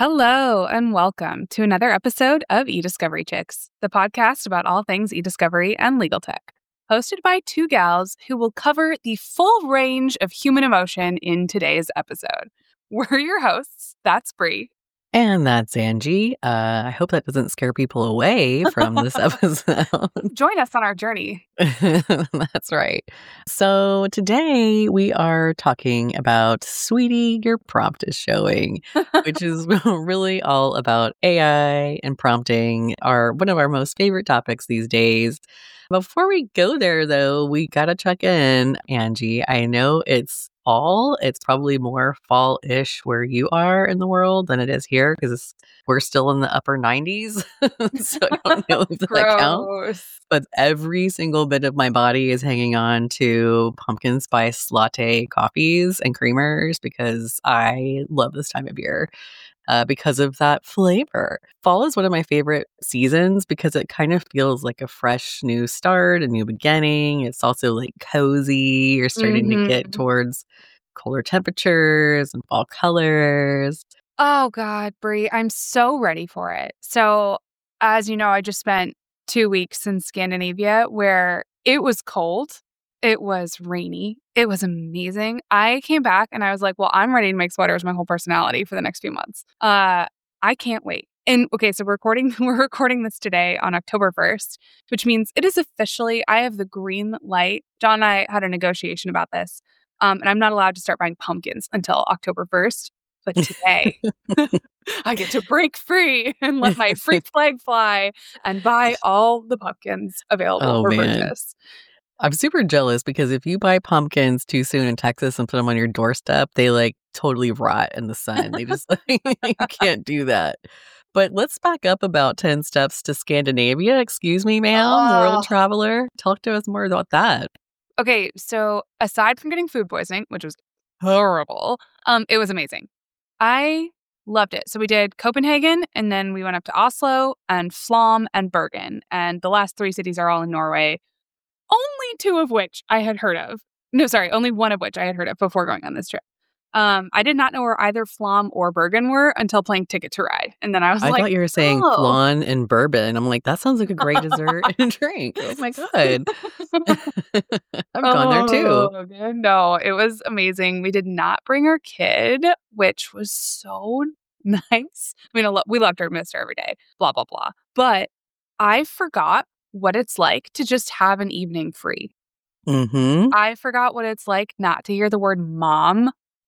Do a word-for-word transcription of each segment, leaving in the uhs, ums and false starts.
Hello and welcome to another episode of eDiscovery Chicks, the podcast about all things e-discovery and legal tech, hosted by two gals who will cover the full range of human emotion in today's episode. We're your hosts. That's Bree. And that's Angie. Uh, I hope that doesn't scare people away from this episode. Join us on our journey. That's right. So today we are talking about Sweetie, Your Prompt is Showing, which is really all about A I and prompting, are one of our most favorite topics these days. Before we go there, though, we got to check in, Angie. I know it's fall. It's probably more fall-ish where you are in the world than it is here because we're still in the upper nineties. So I don't know if that counts. But every single bit of my body is hanging on to pumpkin spice latte coffees and creamers because I love this time of year. Uh, because of that flavor. Fall is one of my favorite seasons because it kind of feels like a fresh new start, a new beginning. It's also like cozy. You're starting Mhm. to get towards colder temperatures and fall colors. Oh, God, Bree, I'm so ready for it. So, as you know, I just spent two weeks in Scandinavia where it was cold. It was rainy. It was amazing. I came back and I was like, well, I'm ready to make sweaters my whole personality for the next few months. Uh, I can't wait. And okay, so we're recording, we're recording this today on October first, which means it is officially, I have the green light. John and I had a negotiation about this. Um, and I'm not allowed to start buying pumpkins until October first. But today, I get to break free and let my freak flag fly and buy all the pumpkins available Oh, for man. purchase. I'm super jealous because if you buy pumpkins too soon in Texas and put them on your doorstep, they like totally rot in the sun. They just like, you can't do that. But let's back up about ten steps to Scandinavia. Excuse me, ma'am, Oh. world traveler. Talk to us more about that. Okay, so aside from getting food poisoning, which was horrible, um, it was amazing. I loved it. So we did Copenhagen, and then we went up to Oslo and Flom and Bergen. And the last three cities are all in Norway, only two of which I had heard of. No, sorry, only one of which I had heard of before going on this trip. Um, I did not know where either Flom or Bergen were until playing Ticket to Ride. And then I was I like, thought you were saying oh. flan and bourbon. I'm like, that sounds like a great dessert and drink. Oh my God. I've gone there too. Oh, God, no, it was amazing. We did not bring our kid, which was so nice. I mean, I lo- we loved her, missed her every day, blah, blah, blah. But I forgot what it's like to just have an evening free. Mm-hmm. I forgot what it's like not to hear the word mom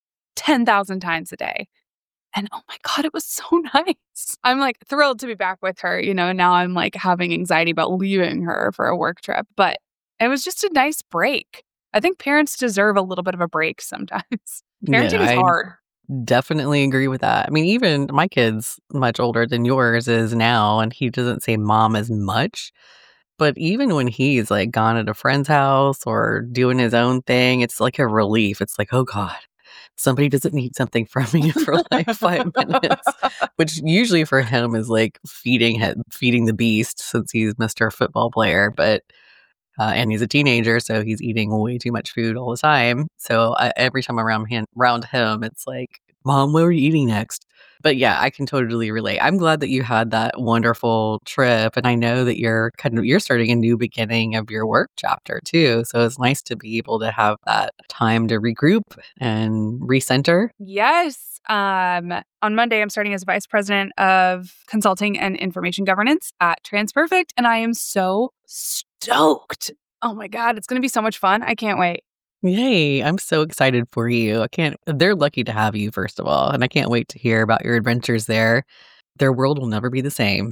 ten thousand times a day. And oh my God, it was so nice. I'm like thrilled to be back with her. You know, now I'm like having anxiety about leaving her for a work trip, but it was just a nice break. I think parents deserve a little bit of a break sometimes. Parenting Yeah, is I hard. definitely agree with that. I mean, even my kid's much older than yours is now, and he doesn't say mom as much. But even when he's like gone at a friend's house or doing his own thing, it's like a relief. It's like, oh God, somebody doesn't need something from me for like five minutes, which usually for him is like feeding him, feeding the beast since he's Mister Football Player. But uh, and he's a teenager, so he's eating way too much food all the time. So I, every time I'm around him, around him, it's like, Mom, what are you eating next? But yeah, I can totally relate. I'm glad that you had that wonderful trip, and I know that you're kind of you're starting a new beginning of your work chapter too. So it's nice to be able to have that time to regroup and recenter. Yes. Um, on Monday, I'm starting as vice president of consulting and information governance at TransPerfect, and I am so stoked. Oh my God, it's going to be so much fun. I can't wait. Yay, I'm so excited for you. I can't they're lucky to have you, first of all, and I can't wait to hear about your adventures there. Their world will never be the same.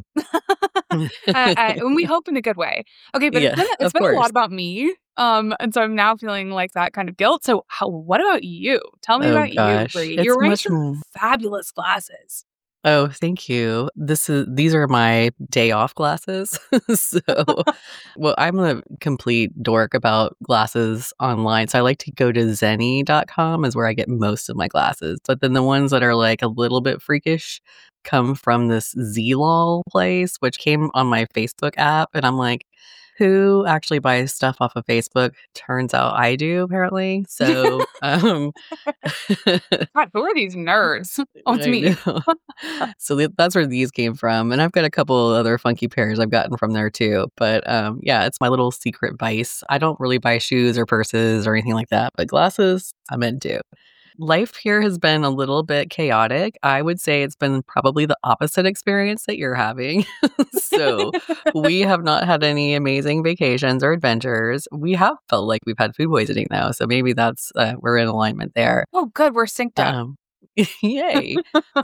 I, I, and we hope in a good way. Okay, but Yeah, it's been, it's of been a course. lot about me. Um, and so I'm now feeling like that kind of guilt. So how, what about you? Tell me Oh about gosh, you, Bree. it's You're wearing much some more. fabulous glasses. Oh, thank you. This is these are my day off glasses. So, well, I'm a complete dork about glasses online. So I like to go to zenni dot com is where I get most of my glasses. But then the ones that are like a little bit freakish come from this Z-Lol place, which came on my Facebook app. And I'm like, who actually buys stuff off of Facebook? Turns out I do, apparently. So, um, God, who are these nerds? Oh, it's I me. know. So th- that's where these came from. And I've got a couple other funky pairs I've gotten from there too. But um, yeah, it's my little secret vice. I don't really buy shoes or purses or anything like that, but glasses I'm into. Life here has been a little bit chaotic. I would say it's been probably the opposite experience that you're having. So we have not had any amazing vacations or adventures. We have felt like we've had food poisoning though. So maybe that's, uh, we're in alignment there. Oh, good. We're synced up. Um, yay.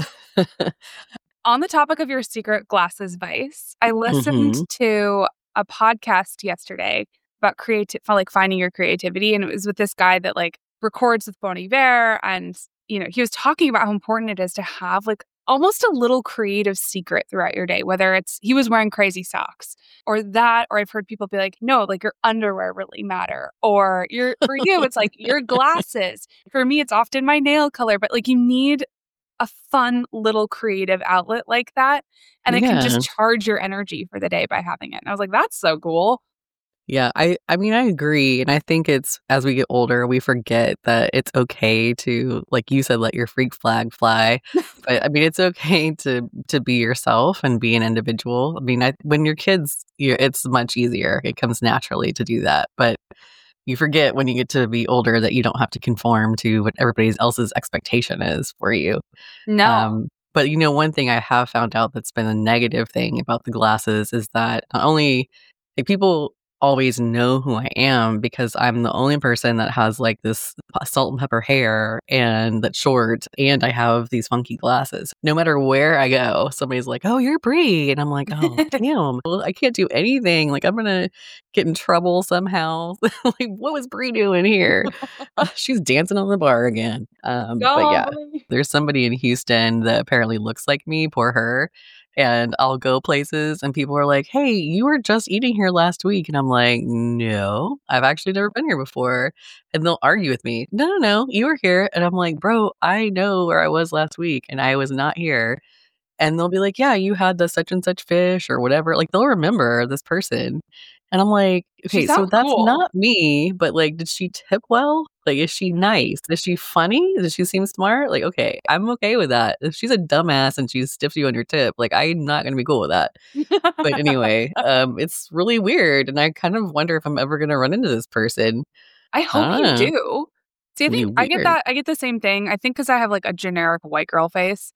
On the topic of your secret glasses vice, I listened hmm to a podcast yesterday about creative, like finding your creativity. And it was with this guy that like records with Bon Iver. And, you know, he was talking about how important it is to have like almost a little creative secret throughout your day, whether it's he was wearing crazy socks or that, or I've heard people be like, no, like your underwear really matter. Or your for you, it's like your glasses. For me, it's often my nail color, but like you need a fun little creative outlet like that. And it can Yeah. just charge your energy for the day by having it. And I was like, that's so cool. Yeah, I I mean, I agree, and I think it's as we get older, we forget that it's okay to, like you said, let your freak flag fly. But I mean, it's okay to to be yourself and be an individual. I mean, I, when you're kids, you it's much easier. It comes naturally to do that. But you forget when you get to be older that you don't have to conform to what everybody else's expectation is for you. No. Um, but you know, one thing I have found out that's been a negative thing about the glasses is that not only like people always know who I am because I'm the only person that has like this salt and pepper hair and that's short, and I have these funky glasses. No matter where I go, somebody's like, "Oh, you're Bree," and I'm like, "Oh, damn! Well, I can't do anything. Like, I'm gonna get in trouble somehow. Like, what was Bree doing here? Uh, she's dancing on the bar again." Um, but yeah, Golly. there's somebody in Houston that apparently looks like me. Poor her. And I'll go places and people are like, "Hey, you were just eating here last week." And I'm like, "No, I've actually never been here before." And they'll argue with me. "No, no, no, you were here." And I'm like, "Bro, I know where I was last week and I was not here." And they'll be like, "Yeah, you had the such and such fish or whatever." Like they'll remember this person. And I'm like, She "Okay, so sounds that's cool. not me, but like, did she tip well? Like, is she nice? Is she funny? Does she seem smart? Like, okay, I'm okay with that. If she's a dumbass and she stiffs you on your tip, like, I'm not going to be cool with that." But anyway, um, it's really weird. And I kind of wonder if I'm ever going to run into this person. I hope you Ah, do. See, I it'd be think I get weird. that. I get the same thing. I think because I have like a generic white girl face.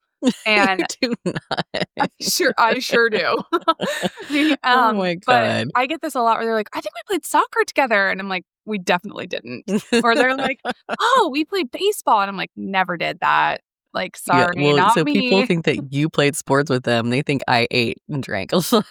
I And do not. I sure, I sure do. The, Oh um, my but God. I get this a lot where they're like, I think we played soccer together. And I'm like, we definitely didn't. Or they're like, oh, we played baseball. And I'm like, never did that. Like, Yeah, sorry, well, not so people me. think that you played sports with them. They think I ate and drank a lot.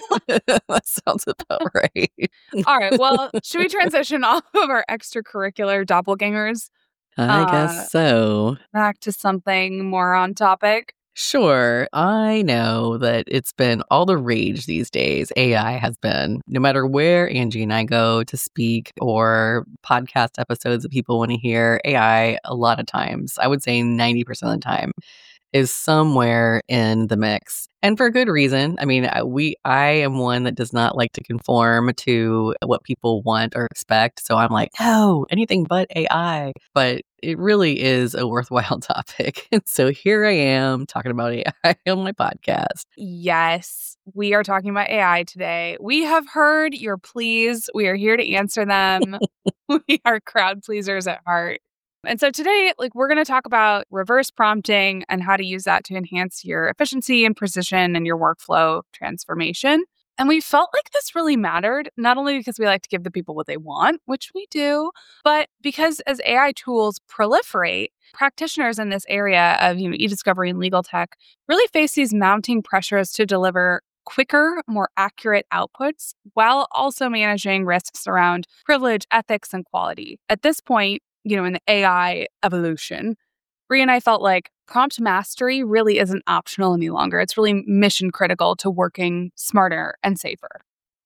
That sounds about right. All right. Well, should we transition off of our extracurricular doppelgangers I uh, guess so. back to something more on topic? Sure, I know that it's been all the rage these days. A I has been. No matter where Angie and I go to speak or podcast episodes that people want to hear, A I, a lot of times, I would say ninety percent of the time, is somewhere in the mix. And for good reason. I mean, I- we I am one that does not like to conform to what people want or expect. So I'm like, no, anything but A I. But it really is a worthwhile topic. And so here I am talking about A I on my podcast. Yes, we are talking about A I today. We have heard your pleas. We are here to answer them. We are crowd pleasers at heart. And so today, like we're going to talk about reverse prompting and how to use that to enhance your efficiency and precision and your workflow transformation. And we felt like this really mattered, not only because we like to give the people what they want, which we do, but because as A I tools proliferate, practitioners in this area of you know, e-discovery and legal tech really face these mounting pressures to deliver quicker, more accurate outputs while also managing risks around privilege, ethics, and quality. At this point, you know, in the A I evolution, Bree and I felt like prompt mastery really isn't optional any longer. It's really mission critical to working smarter and safer.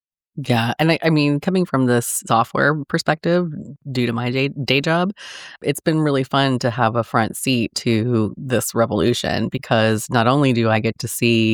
Yeah. And I, I mean, coming from this software perspective, due to my day, day job, it's been really fun to have a front seat to this revolution because not only do I get to see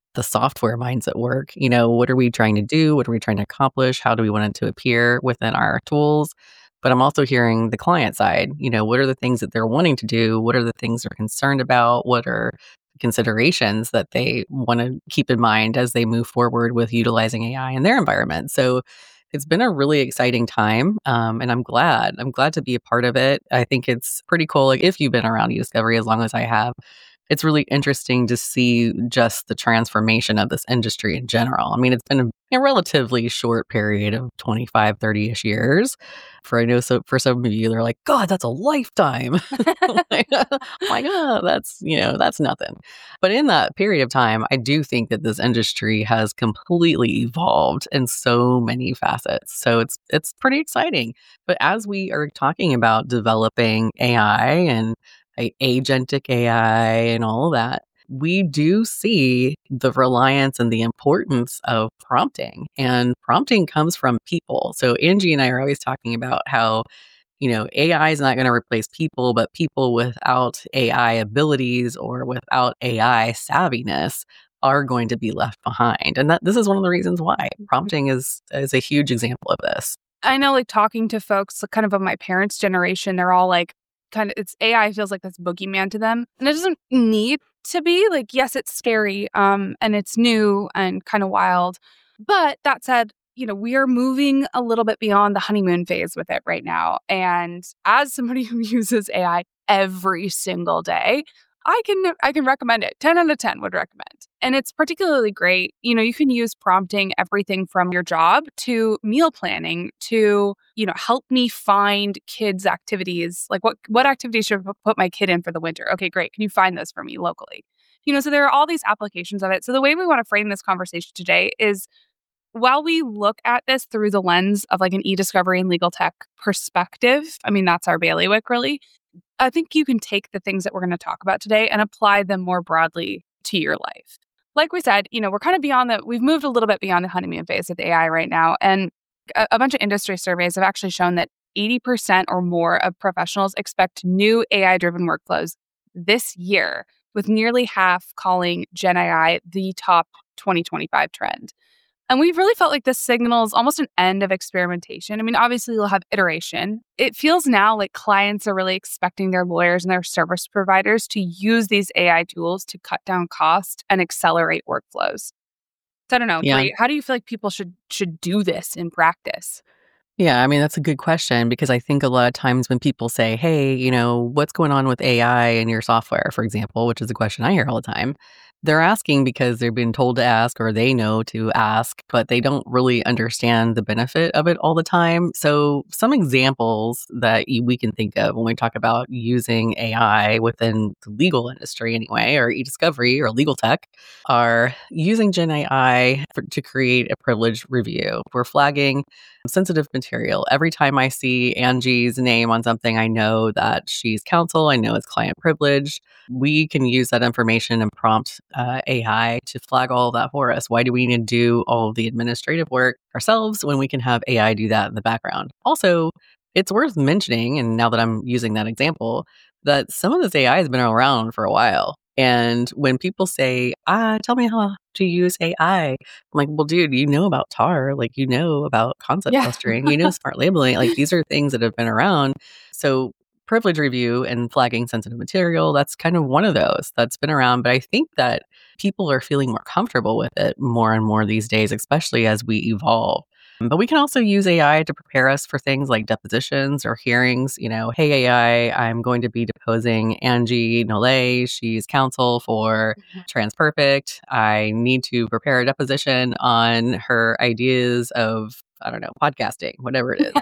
the software minds at work. You know, what are we trying to do? What are we trying to accomplish? How do we want it to appear within our tools? But I'm also hearing the client side. You know, what are the things that they're wanting to do? What are the things they're concerned about? What are considerations that they want to keep in mind as they move forward with utilizing A I in their environment? So it's been a really exciting time, um, and I'm glad. I'm glad to be a part of it. I think it's pretty cool. Like if you've been around eDiscovery as long as I have, it's really interesting to see just the transformation of this industry in general. I mean, it's been a, a relatively short period of twenty-five, thirty-ish years. For I know so for some of you, they're like, God, that's a lifetime. Like, oh my God, that's, you know, that's nothing. But in that period of time, I do think that this industry has completely evolved in so many facets. So it's it's pretty exciting. But as we are talking about developing A I and a- agentic A I and all of that, we do see the reliance and the importance of prompting. And prompting comes from people. So Angie and I are always talking about how, you know, A I is not going to replace people, but people without A I abilities or without A I savviness are going to be left behind. And that this is one of the reasons why prompting is is a huge example of this. I know, like, talking to folks kind of of my parents' generation, they're all like, kind of, it's A I feels like this boogeyman to them. And it doesn't need to be. Like, yes, it's scary, um, and it's new and kind of wild. But that said, you know, we are moving a little bit beyond the honeymoon phase with it right now. And as somebody who uses A I every single day, I can I can recommend it. ten out of ten would recommend. And it's particularly great. You know, you can use prompting everything from your job to meal planning to, you know, help me find kids' activities. Like what what activities should I put my kid in for the winter? Okay, great. Can you find those for me locally? You know, so there are all these applications of it. So the way we want to frame this conversation today is while we look at this through the lens of like an eDiscovery and legal tech perspective, I mean, that's our bailiwick really. I think you can take the things that we're going to talk about today and apply them more broadly to your life. Like we said, you know, we're kind of beyond the, we've moved a little bit beyond the honeymoon phase with A I right now. And a, a bunch of industry surveys have actually shown that eighty percent or more of professionals expect new A I-driven workflows this year, with nearly half calling Gen A I the top twenty twenty-five trend. And we've really felt like this signals almost an end of experimentation. I mean, obviously, we'll have iteration. It feels now like clients are really expecting their lawyers and their service providers to use these A I tools to cut down cost and accelerate workflows. So I don't know, Yeah. Brie, how do you feel like people should should do this in practice? Yeah, I mean, that's a good question because I think a lot of times when people say, hey, you know, what's going on with A I in your software, for example, which is a question I hear all the time, they're asking because they've been told to ask or they know to ask, but they don't really understand the benefit of it all the time. So some examples that y- we can think of when we talk about using A I within the legal industry anyway, or e-discovery or legal tech, are using Gen A I for, to create a privilege review. We're flagging sensitive material. Every time I see Angie's name on something, I know that she's counsel. I know it's client privilege. We can use that information and prompt uh, A I to flag all of that for us. Why do we need to do all of the administrative work ourselves when we can have A I do that in the background? Also, it's worth mentioning, and now that I'm using that example, that some of this A I has been around for a while. And when people say, ah, tell me how to use A I, I'm like, well, dude, you know about T A R, like, you know about concept Yeah. clustering, you know, smart labeling, like these are things that have been around. So privilege review and flagging sensitive material, that's kind of one of those that's been around. But I think that people are feeling more comfortable with it more and more these days, especially as we evolve. But we can also use A I to prepare us for things like depositions or hearings. You know, hey, A I, I'm going to be deposing Angie Nole. She's counsel for TransPerfect. I need to prepare a deposition on her ideas of, I don't know, podcasting, whatever it is.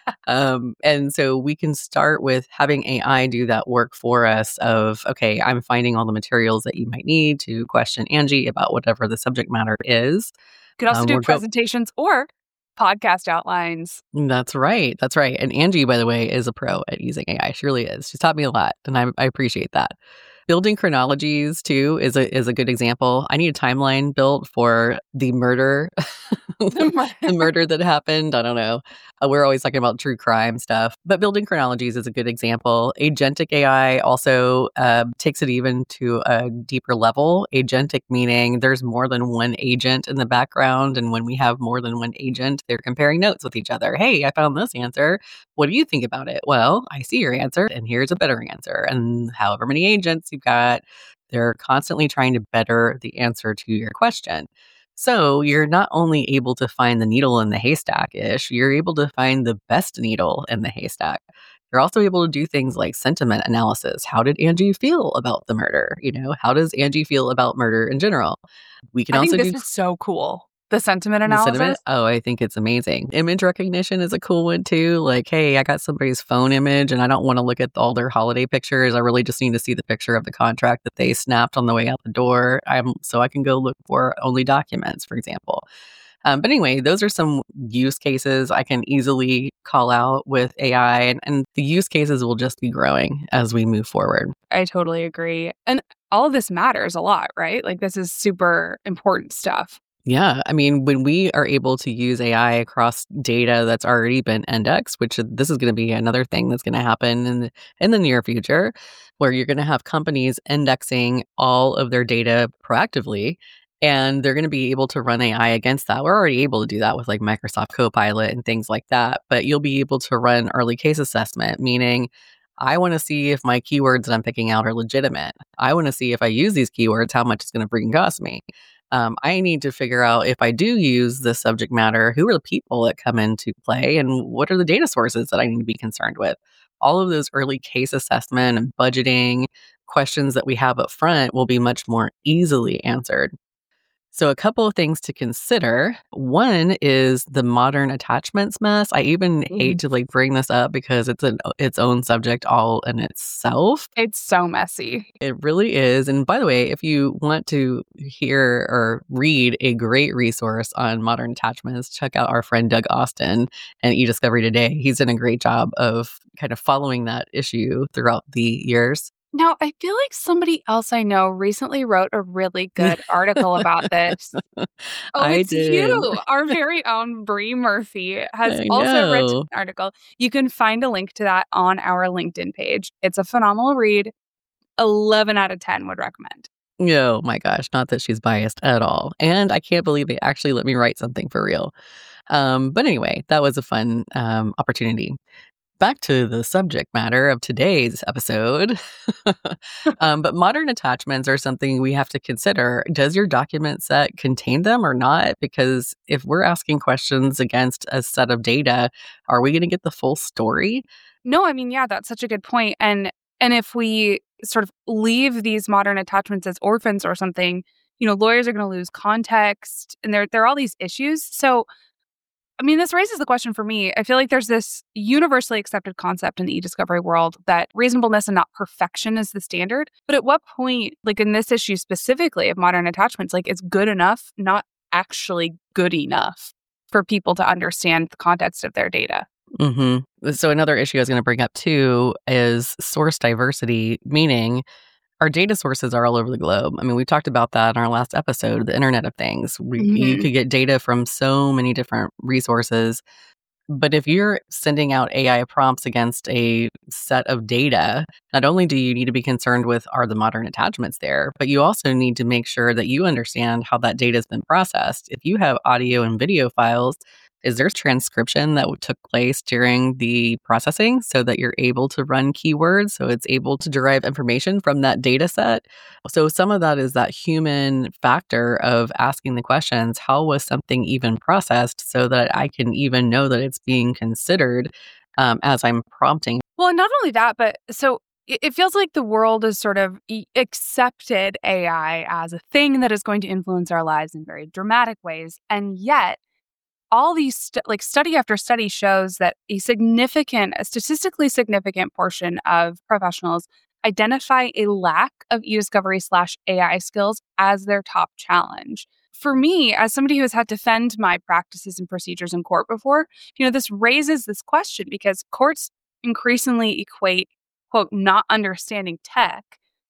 Um, and so we can start with having A I do that work for us of, okay, I'm finding all the materials that you might need to question Angie about whatever the subject matter is. Could also Um, do we're go- presentations or podcast outlines. That's right. That's right. And Angie, by the way, is a pro at using A I. She really is. She's taught me a lot, and I, I appreciate that. Building chronologies too is a is a good example. I need a timeline built for the murder, the murder that happened. I don't know. Uh, we're always talking about true crime stuff, but building chronologies is a good example. Agentic A I also uh, takes it even to a deeper level. Agentic meaning there's more than one agent in the background, and when we have more than one agent, they're comparing notes with each other. Hey, I found this answer. What do you think about it? Well, I see your answer, and here's a better answer. And however many agents you've got, they're constantly trying to better the answer to your question. So you're not only able to find the needle in the haystack ish, you're able to find the best needle in the haystack. You're also able to do things like sentiment analysis. How did Angie feel about the murder? You know, how does Angie feel about murder in general? We can I also think this do is so cool. The sentiment the sentiment. analysis. Oh, I think it's amazing. Image recognition is a cool one too. Like, hey, I got somebody's phone image and I don't want to look at all their holiday pictures. I really just need to see the picture of the contract that they snapped on the way out the door. I'm so I can go look for only documents, for example. Um, but anyway, those are some use cases I can easily call out with A I, and, and the use cases will just be growing as we move forward. I totally agree. And all of this matters a lot, right? Like this is super important stuff. Yeah. I mean, when we are able to use A I across data that's already been indexed, which is- this is going to be another thing that's going to happen in the, in the near future, where you're going to have companies indexing all of their data proactively, and they're going to be able to run A I against that. We're already able to do that with like Microsoft Copilot and things like that, but you'll be able to run early case assessment, meaning I want to see if my keywords that I'm picking out are legitimate. I want to see if I use these keywords, how much it's going to bring cost me. Um, I need to figure out if I do use this subject matter, who are the people that come into play and what are the data sources that I need to be concerned with. All of those early case assessment and budgeting questions that we have up front will be much more easily answered. So, a couple of things to consider. One is the modern attachments mess. I even hate to like bring this up because it's an its own subject all in itself. It's so messy. It really is. And by the way, if you want to hear or read a great resource on modern attachments, check out our friend Doug Austin and eDiscovery Today. He's done a great job of kind of following that issue throughout the years. Now, I feel like somebody else I know recently wrote a really good article about this. Oh, I it's did. you. Our very own Brie Murphy has I also written know. an article. You can find a link to that on our LinkedIn page. It's a phenomenal read. eleven out of ten would recommend. Oh my gosh, not that she's biased at all. And I can't believe they actually let me write something for real. Um, but anyway, that was a fun um, opportunity. Back to the subject matter of today's episode. um, but modern attachments are something we have to consider. Does your document set contain them or not? Because if we're asking questions against a set of data, are we going to get the full story? No, I mean, yeah, that's such a good point. And and if we sort of leave these modern attachments as orphans or something, you know, lawyers are going to lose context, and there there are all these issues. So I mean, this raises the question for me. I feel like there's this universally accepted concept in the e-discovery world that reasonableness and not perfection is the standard. But at what point, like in this issue specifically of modern attachments, like it's good enough, not actually good enough for people to understand the context of their data? Mm-hmm. So another issue I was going to bring up too is source diversity, meaning our data sources are all over the globe. I mean, we talked about that in our last episode, the Internet of Things. We, Mm-hmm. You could get data from so many different resources. But if you're sending out A I prompts against a set of data, not only do you need to be concerned with are the modern attachments there, but you also need to make sure that you understand how that data has been processed. If you have audio and video files, is there transcription that took place during the processing so that you're able to run keywords, so it's able to derive information from that data set? So some of that is that human factor of asking the questions, how was something even processed so that I can even know that it's being considered um, as I'm prompting. Well, and not only that, but so it it feels like the world has sort of e- accepted A I as a thing that is going to influence our lives in very dramatic ways. And yet, all these, st- like study after study shows that a significant, a statistically significant portion of professionals identify a lack of e-discovery slash A I skills as their top challenge. For me, as somebody who has had to defend my practices and procedures in court before, you know, this raises this question because courts increasingly equate, quote, not understanding tech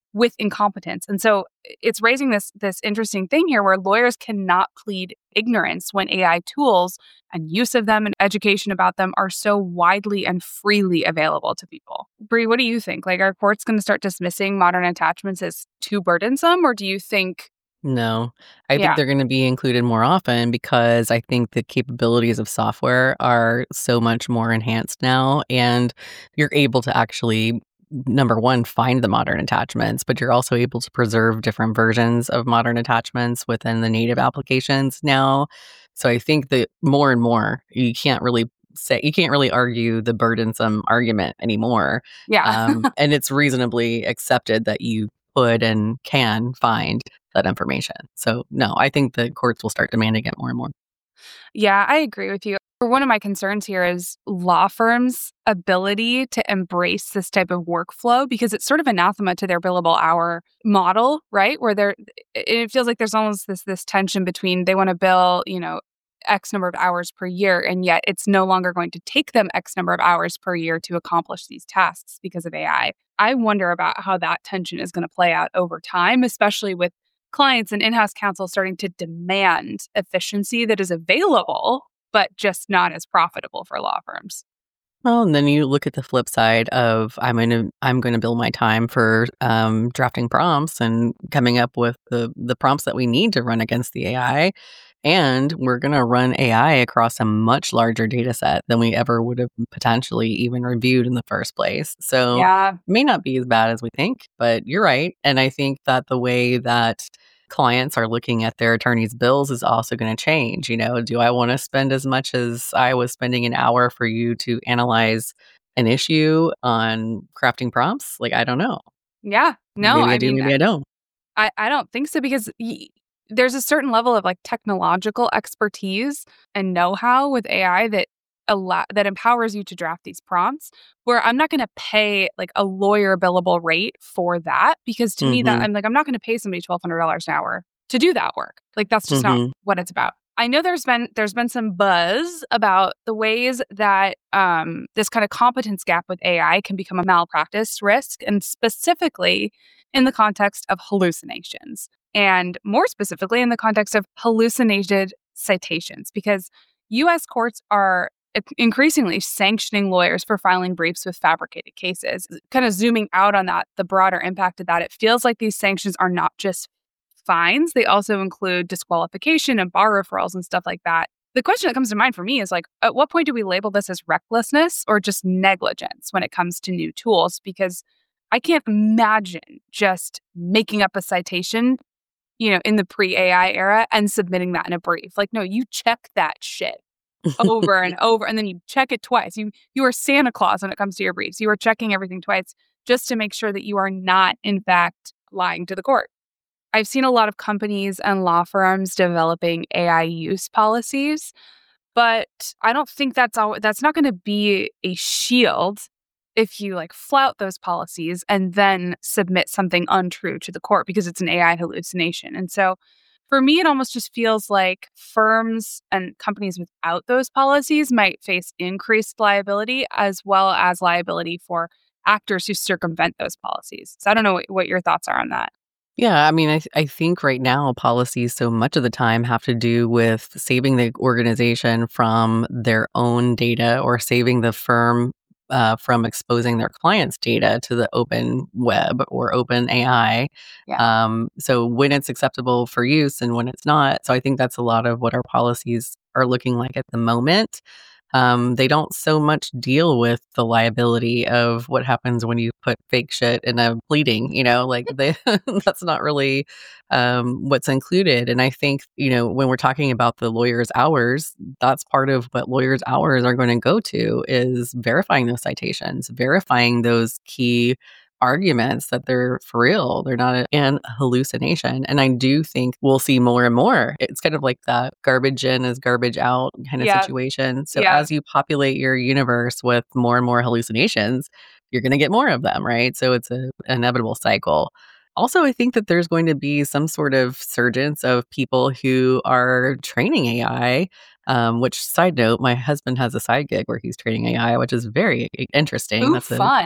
with incompetence. And so it's raising this this interesting thing here where lawyers cannot plead ignorance when A I tools and use of them and education about them are so widely and freely available to people. Bree, what do you think? Like, are courts going to start dismissing modern attachments as too burdensome, or do you think? No, I Yeah. think they're going to be included more often because I think the capabilities of software are so much more enhanced now, and you're able to actually, number one, find the modern attachments, but you're also able to preserve different versions of modern attachments within the native applications now. So I think that more and more, you can't really say, you can't really argue the burdensome argument anymore. Yeah. Um, and it's reasonably accepted that you could and can find that information. So no, I think the courts will start demanding it more and more. Yeah, I agree with you. One of my concerns here is law firms' ability to embrace this type of workflow because it's sort of anathema to their billable hour model, right? Where they're, it feels like there's almost this this tension between they want to bill, you know, X number of hours per year, and yet it's no longer going to take them X number of hours per year to accomplish these tasks because of A I. I wonder about how that tension is going to play out over time, especially with clients and in-house counsel starting to demand efficiency that is available, but just not as profitable for law firms. Well, and then you look at the flip side of I'm going to I'm going to bill my time for um, drafting prompts and coming up with the the prompts that we need to run against the A I, and we're going to run A I across a much larger data set than we ever would have potentially even reviewed in the first place. So Yeah. it may not be as bad as we think, but you're right, and I think that the way that clients are looking at their attorney's bills is also going to change. You know, do I want to spend as much as I was spending an hour for you to analyze an issue on crafting prompts? Like, I don't know. Yeah. No, Maybe I I do, mean, maybe I don't. I, I don't think so because y- there's a certain level of like technological expertise and know-how with A I that allow that empowers you to draft these prompts where I'm not going to pay like a lawyer billable rate for that because to me that Mhm. I'm like I'm not going to pay somebody twelve hundred dollars an hour to do that work. Like that's just not Mhm. what it's about. I know there's been there's been some buzz about the ways that um, this kind of competence gap with A I can become a malpractice risk, and specifically in the context of hallucinations, and more specifically in the context of hallucinated citations, because U S courts are increasingly sanctioning lawyers for filing briefs with fabricated cases. Kind of zooming out on that, the broader impact of that, it feels like these sanctions are not just fines, they also include disqualification and bar referrals and stuff like that. The question that comes to mind for me is like, at what point do we label this as recklessness or just negligence when it comes to new tools? Because I can't imagine just making up a citation, you know, in the pre-A I era and submitting that in a brief. Like, no, you check that shit over and over, and then you check it twice. You you are Santa Claus when it comes to your briefs. You are checking everything twice just to make sure that you are not, in fact, lying to the court. I've seen a lot of companies and law firms developing A I use policies, but I don't think that's all. That's not going to be a shield if you like flout those policies and then submit something untrue to the court because it's an A I hallucination. And so for me, it almost just feels like firms and companies without those policies might face increased liability as well as liability for actors who circumvent those policies. So I don't know what, what your thoughts are on that. Yeah, I mean, I th- I think right now policies so much of the time have to do with saving the organization from their own data or saving the firm uh, from exposing their clients' data to the open web or open A I. Yeah. Um, so when it's acceptable for use and when it's not. So I think that's a lot of what our policies are looking like at the moment. Um, they don't so much deal with the liability of what happens when you put fake shit in a pleading, you know, like they, that's not really um, what's included. And I think, you know, when we're talking about the lawyer's hours, that's part of what lawyers' hours are going to go to is verifying those citations, verifying those key arguments that they're for real, they're not an hallucination. And I do think we'll see more and more. It's kind of like that garbage in is garbage out kind of Yeah. situation. So Yeah. as you populate your universe with more and more hallucinations, you're going to get more of them, right? So it's a inevitable cycle. Also, I think that there's going to be some sort of surgence of people who are training A I. Um, which, side note, my husband has a side gig where he's training A I, which is very interesting. Ooh, That's a fun.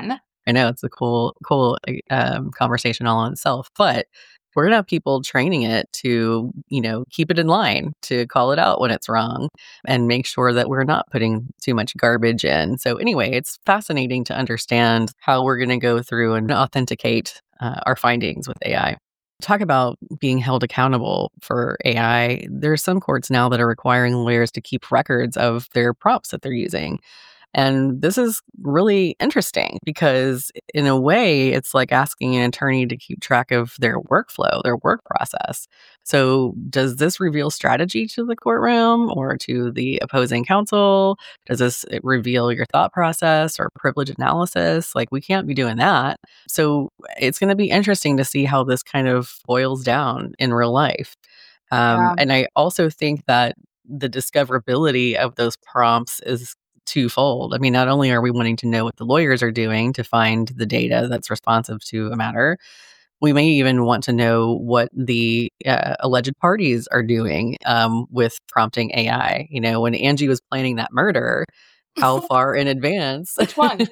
I know it's a cool, cool um, conversation all in itself, but we're gonna have people training it to, you know, keep it in line, to call it out when it's wrong, and make sure that we're not putting too much garbage in. So anyway, it's fascinating to understand how we're gonna go through and authenticate uh, our findings with A I. Talk about being held accountable for A I. There are some courts now that are requiring lawyers to keep records of their prompts that they're using. And this is really interesting because, in a way, it's like asking an attorney to keep track of their workflow, their work process. So, does this reveal strategy to the courtroom or to the opposing counsel? Does this uh, reveal your thought process or privilege analysis? Like, we can't be doing that. So, it's going to be interesting to see how this kind of boils down in real life. Um, Yeah. and I also think that the discoverability of those prompts is twofold. I mean, not only are we wanting to know what the lawyers are doing to find the data that's responsive to a matter, we may even want to know what the uh, alleged parties are doing um, with prompting A I. You know, when Angie was planning that murder, how far in advance? Which one?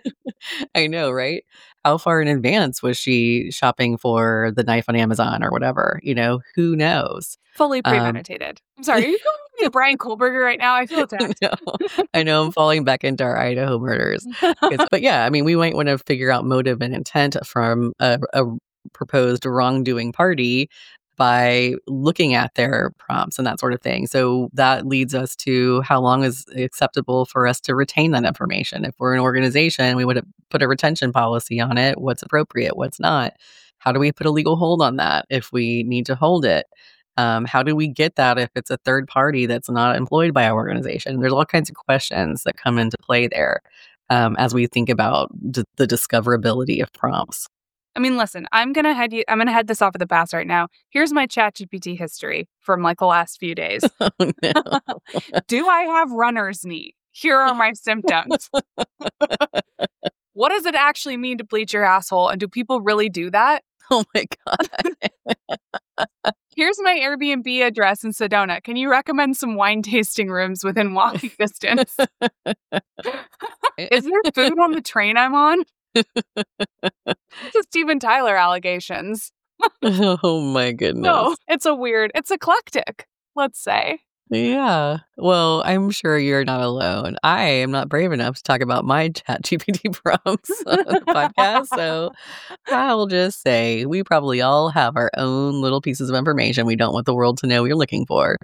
I know, right? How far in advance was she shopping for the knife on Amazon or whatever? You know, who knows? Fully Um, premeditated. I'm sorry. Are you calling me a Brian Kohlberger right now? I feel attacked. no, I know I'm falling back into our Idaho murders. 'Cause- But yeah, I mean, we might want to figure out motive and intent from a, a proposed wrongdoing party by looking at their prompts and that sort of thing. So that leads us to how long is acceptable for us to retain that information. If we're an organization, we would put a retention policy on it. What's appropriate? What's not? How do we put a legal hold on that if we need to hold it? Um, how do we get that if it's a third party that's not employed by our organization? There's all kinds of questions that come into play there um, as we think about d- the discoverability of prompts. I mean, listen, I'm gonna head you I'm gonna head this off at the pass right now. Here's my ChatGPT history from like the last few days. Oh, no. Do I have runner's knee? Here are my symptoms. What does it actually mean to bleach your asshole? And do people really do that? Oh my God. Here's my Airbnb address in Sedona. Can you recommend some wine tasting rooms within walking distance? Is there food on the train I'm on? It's a Steven Tyler allegations. Oh my goodness. No, it's a weird, it's eclectic, let's say. Yeah. Well, I'm sure you're not alone. I am not brave enough to talk about my ChatGPT prompts on the podcast. So I'll just say we probably all have our own little pieces of information we don't want the world to know we're looking for.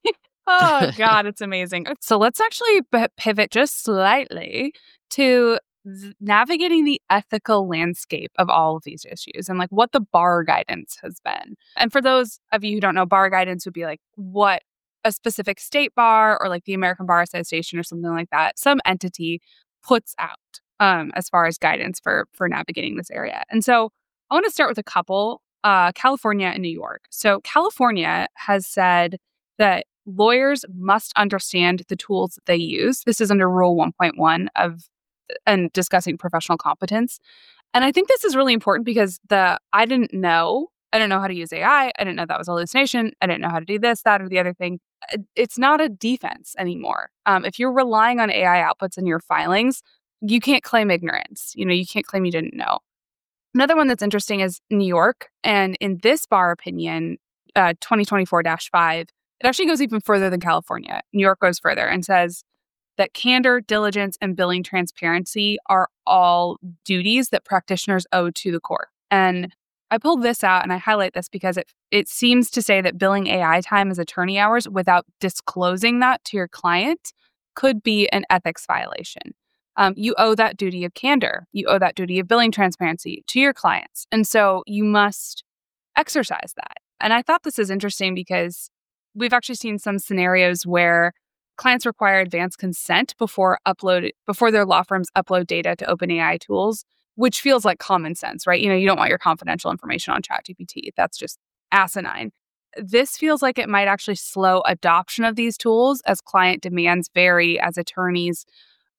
Oh, God, it's amazing. So let's actually p- pivot just slightly to th- navigating the ethical landscape of all of these issues and like what the bar guidance has been. And for those of you who don't know, bar guidance would be like what a specific state bar or like the American Bar Association or something like that, some entity puts out um, as far as guidance for for navigating this area. And so I want to start with a couple, uh, California and New York. So California has said that lawyers must understand the tools that they use. This is under Rule one point one of and discussing professional competence. And I think this is really important because the I didn't know, I didn't know how to use A I. I didn't know that was a hallucination. I didn't know how to do this, that, or the other thing. It's not a defense anymore. Um, if you're relying on A I outputs in your filings, you can't claim ignorance. You know, you can't claim you didn't know. Another one that's interesting is New York. And in this bar opinion, uh, twenty twenty-four dash five, it actually goes even further than California. New York goes further and says that candor, diligence, and billing transparency are all duties that practitioners owe to the court. And I pulled this out and I highlight this because it it seems to say that billing A I time as attorney hours without disclosing that to your client could be an ethics violation. Um, you owe that duty of candor. You owe that duty of billing transparency to your clients. And so you must exercise that. And I thought this is interesting because we've actually seen some scenarios where clients require advance consent before upload before their law firms upload data to OpenAI tools, which feels like common sense, right? You know, you don't want your confidential information on ChatGPT. That's just asinine. This feels like it might actually slow adoption of these tools as client demands vary, as attorneys,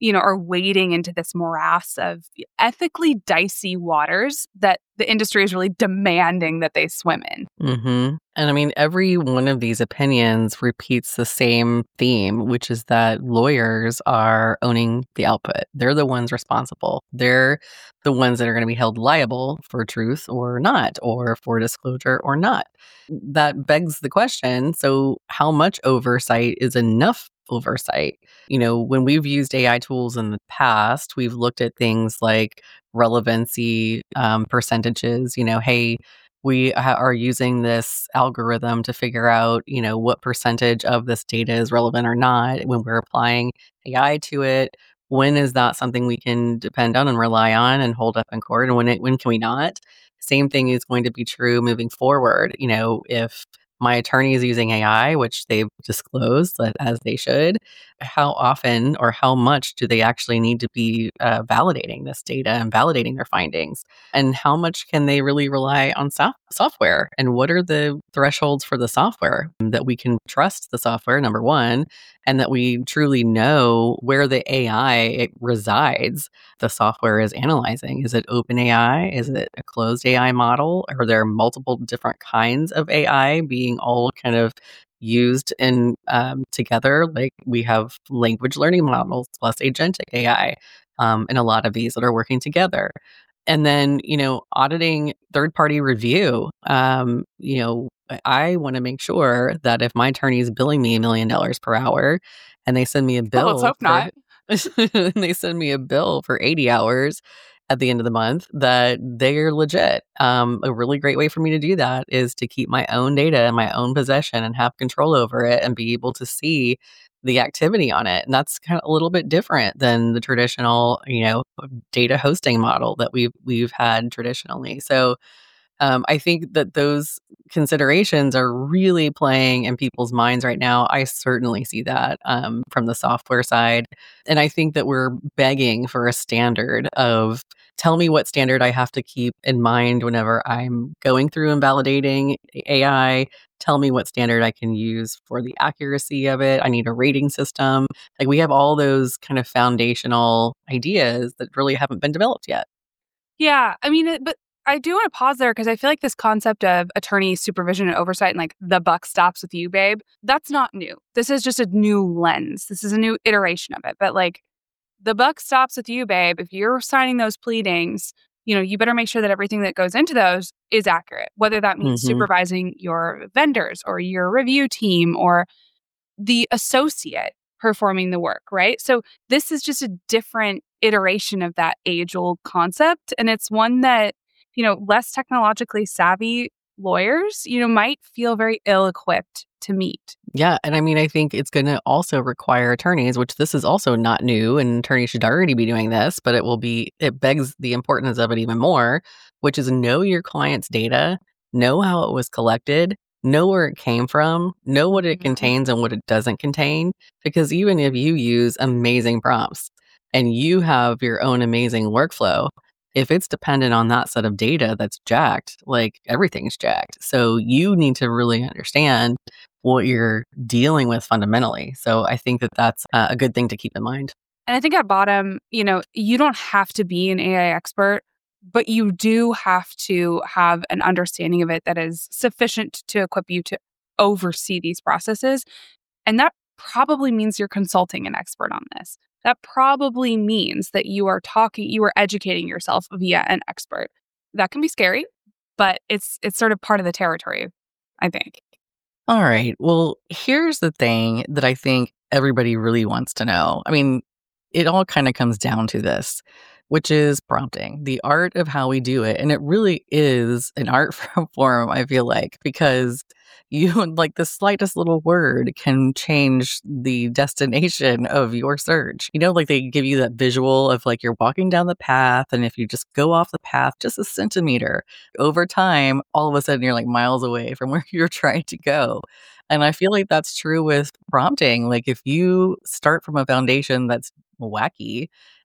you know, are wading into this morass of ethically dicey waters that the industry is really demanding that they swim in. Mm-hmm. And I mean, every one of these opinions repeats the same theme, which is that lawyers are owning the output. They're the ones responsible. They're the ones that are going to be held liable for truth or not, or for disclosure or not. That begs the question, so how much oversight is enough oversight? You know, when we've used A I tools in the past, we've looked at things like relevancy um, percentages. You know, hey, we ha- are using this algorithm to figure out, you know, what percentage of this data is relevant or not when we're applying A I to it. When is that something we can depend on and rely on and hold up in court, and when it when can we not? Same thing is going to be true moving forward. You know, if my attorney is using A I, which they've disclosed that as they should, how often or how much do they actually need to be uh, validating this data and validating their findings? And how much can they really rely on soft- software? And what are the thresholds for the software that we can trust the software, number one, and that we truly know where the A I it resides, the software is analyzing? Is it open A I? Is it a closed A I model? Are there multiple different kinds of A I being all kind of used in um, together? Like we have language learning models plus agentic A I, um, and a lot of these that are working together. And then, you know, auditing third party review. Um, you know, I want to make sure that if my attorney is billing me a million dollars per hour and they send me a Well, let's bill hope for not. and they send me a bill for eighty hours at the end of the month, that they're legit. Um, a really great way for me to do that is to keep my own data in my own possession and have control over it and be able to see the activity on it. And that's kind of a little bit different than the traditional, you know, data hosting model that we've we've had traditionally. So um, I think that those considerations are really playing in people's minds right now. I certainly see that um, from the software side. And I think that we're begging for a standard of tell me what standard I have to keep in mind whenever I'm going through and validating A I. Tell me what standard I can use for the accuracy of it. I need a rating system. Like we have all those kind of foundational ideas that really haven't been developed yet. Yeah. I mean, it, but I do want to pause there because I feel like this concept of attorney supervision and oversight and like the buck stops with you, babe, that's not new. This is just a new lens. This is a new iteration of it. But like the buck stops with you, babe. If you're signing those pleadings, you know, you better make sure that everything that goes into those is accurate, whether that means hmm supervising your vendors or your review team or the associate performing the work, right? So this is just a different iteration of that age-old concept. And it's one that, you know, less technologically savvy lawyers, you know, might feel very ill-equipped to meet. Yeah. And I mean, I think it's going to also require attorneys, which this is also not new, and attorneys should already be doing this, but it will be, it begs the importance of it even more, which is know your client's data, know how it was collected, know where it came from, know what it Mhm. contains and what it doesn't contain. Because even if you use amazing prompts and you have your own amazing workflow, if it's dependent on that set of data that's jacked, like everything's jacked. So you need to really understand what you're dealing with fundamentally. So I think that that's uh, a good thing to keep in mind. And I think at bottom, you know, you don't have to be an A I expert, but you do have to have an understanding of it that is sufficient to equip you to oversee these processes. And that probably means you're consulting an expert on this. That probably means that you are talking, you are educating yourself via an expert. That can be scary, but it's it's sort of part of the territory, I think. All right. Well, here's the thing that I think everybody really wants to know. I mean, it all kind of comes down to this, which is prompting, the art of how we do it. And it really is an art form, I feel like, because you like the slightest little word can change the destination of your search. You know, like they give you that visual of like you're walking down the path, and if you just go off the path just a centimeter over time, all of a sudden you're like miles away from where you're trying to go. And I feel like that's true with prompting. Like if you start from a foundation that's wacky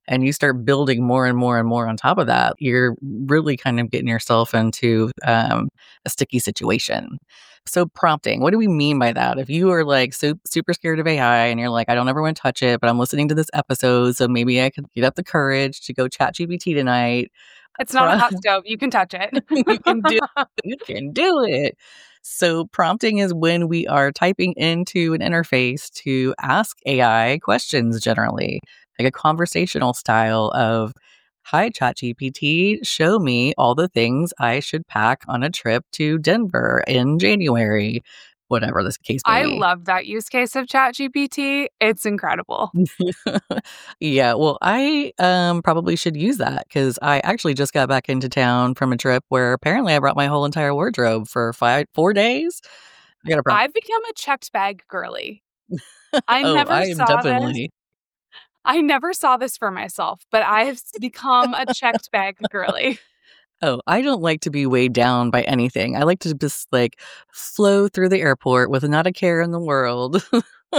and you start building more and more and more on top of that, you're really kind of getting yourself into um, a sticky situation. So prompting, what do we mean by that? If you are like so, super scared of A I and you're like, I don't ever want to touch it, but I'm listening to this episode, so maybe I could get up the courage to go chat G P T tonight. It's not a hot stove. You can touch it. you can do you can do it. So prompting is when we are typing into an interface to ask A I questions generally, like a conversational style of, hi, ChatGPT, show me all the things I should pack on a trip to Denver in January, whatever this case may I be. love that use case of ChatGPT. It's incredible. Yeah, well, I um, probably should use that because I actually just got back into town from a trip where apparently I brought my whole entire wardrobe for five, four days. I got a problem. I've become a checked bag girly. I oh, never I am saw this. definitely. I never saw this for myself, but I have become a checked bag girly. Oh, I don't like to be weighed down by anything. I like to just like flow through the airport with not a care in the world.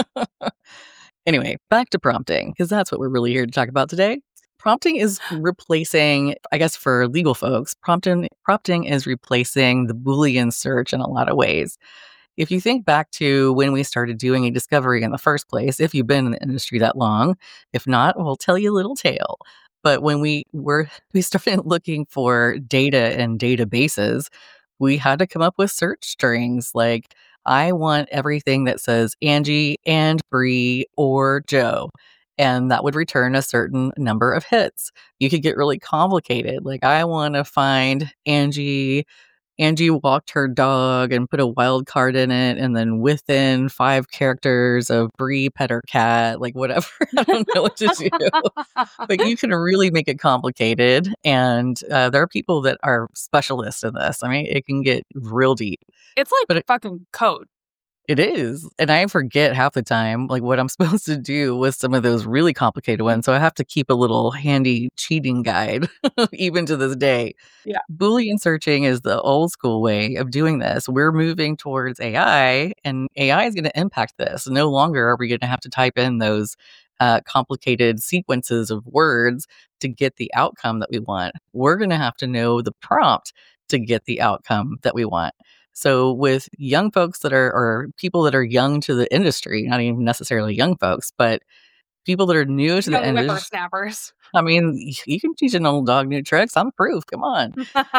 Anyway, back to prompting, because that's what we're really here to talk about today. Prompting is replacing, I guess for legal folks, prompting prompting is replacing the Boolean search in a lot of ways. If you think back to when we started doing a discovery in the first place, if you've been in the industry that long, if not, we'll tell you a little tale. But when we were we started looking for data in databases, we had to come up with search strings like, I want everything that says Angie and Bree or Joe. And that would return a certain number of hits. You could get really complicated. Like, I want to find Angie. Angie walked her dog and put a wild card in it. And then within five characters of Bree pet her cat, like whatever. I don't know what to do. But you can really make it complicated. And uh, there are people that are specialists in this. I mean, it can get real deep. It's like But it- fucking code. It is. And I forget half the time, like, what I'm supposed to do with some of those really complicated ones. So I have to keep a little handy cheating guide, even to this day. Yeah. Boolean searching is the old school way of doing this. We're moving towards A I, and A I is going to impact this. No longer are we going to have to type in those uh, complicated sequences of words to get the outcome that we want. We're going to have to know the prompt to get the outcome that we want. So with young folks that are, or people that are young to the industry, not even necessarily young folks, but people that are new to the Young industry. whippersnappers. I mean, you can teach an old dog new tricks. I'm proof. Come on.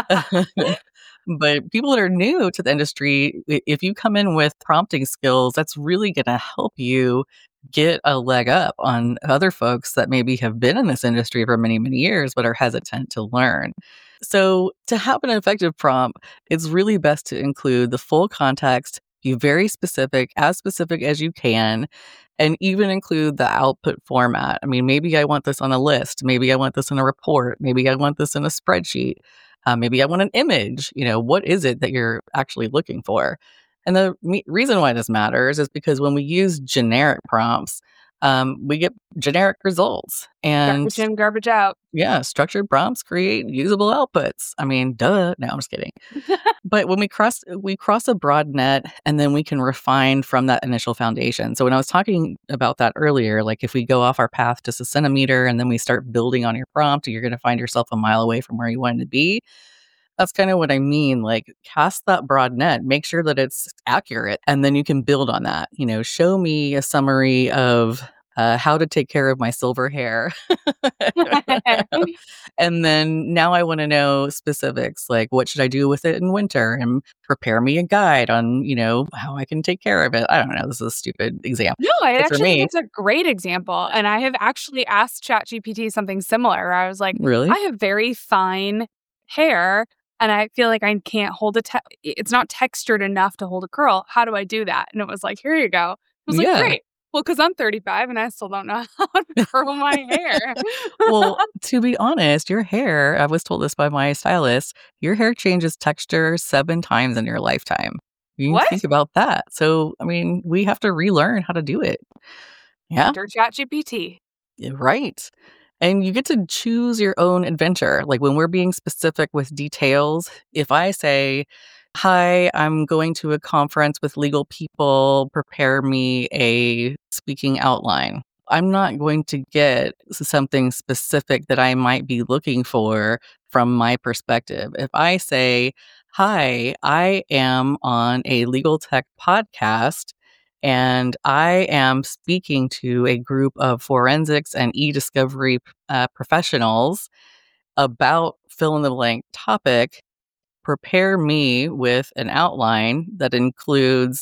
But people that are new to the industry, i- if you come in with prompting skills, that's really going to help you get a leg up on other folks that maybe have been in this industry for many, many years, but are hesitant to learn. So to have an effective prompt, it's really best to include the full context, be very specific, as specific as you can, and even include the output format. I mean, maybe I want this on a list. Maybe I want this in a report. Maybe I want this in a spreadsheet. Uh, maybe I want an image. You know, what is it that you're actually looking for? And the me- reason why this matters is because when we use generic prompts, um, we get generic results. And Garbage in, garbage out. yeah, structured prompts create usable outputs. I mean, duh. No, I'm just kidding. But when we cross we cross a broad net, and then we can refine from that initial foundation. So when I was talking about that earlier, like if we go off our path just a centimeter and then we start building on your prompt, you're going to find yourself a mile away from where you wanted to be. That's kind of what I mean. Like, cast that broad net, make sure that it's accurate, and then you can build on that. You know, show me a summary of uh, how to take care of my silver hair. And then now I want to know specifics, like what should I do with it in winter, and prepare me a guide on, you know, how I can take care of it. I don't know. This is a stupid example. No, I But for actually me- think it's a great example. And I have actually asked ChatGPT something similar. I was like, Really? I have very fine hair and I feel like I can't hold a, te- it's not textured enough to hold a curl. How do I do that? And it was like, here you go. I was like, Yeah. great. Well, because I'm thirty-five and I still don't know how to curl my hair. Well, to be honest, your hair, I was told this by my stylist, your hair changes texture seven times in your lifetime. You What? think about that. So, I mean, we have to relearn how to do it. Yeah, Enter ChatGPT. yeah, right. And you get to choose your own adventure. Like when we're being specific with details, if I say, hi, I'm going to a conference with legal people, prepare me a speaking outline. I'm not going to get something specific that I might be looking for from my perspective. If I say, hi, I am on a legal tech podcast and I am speaking to a group of forensics and e-discovery uh, professionals about fill in the blank topic, prepare me with an outline that includes,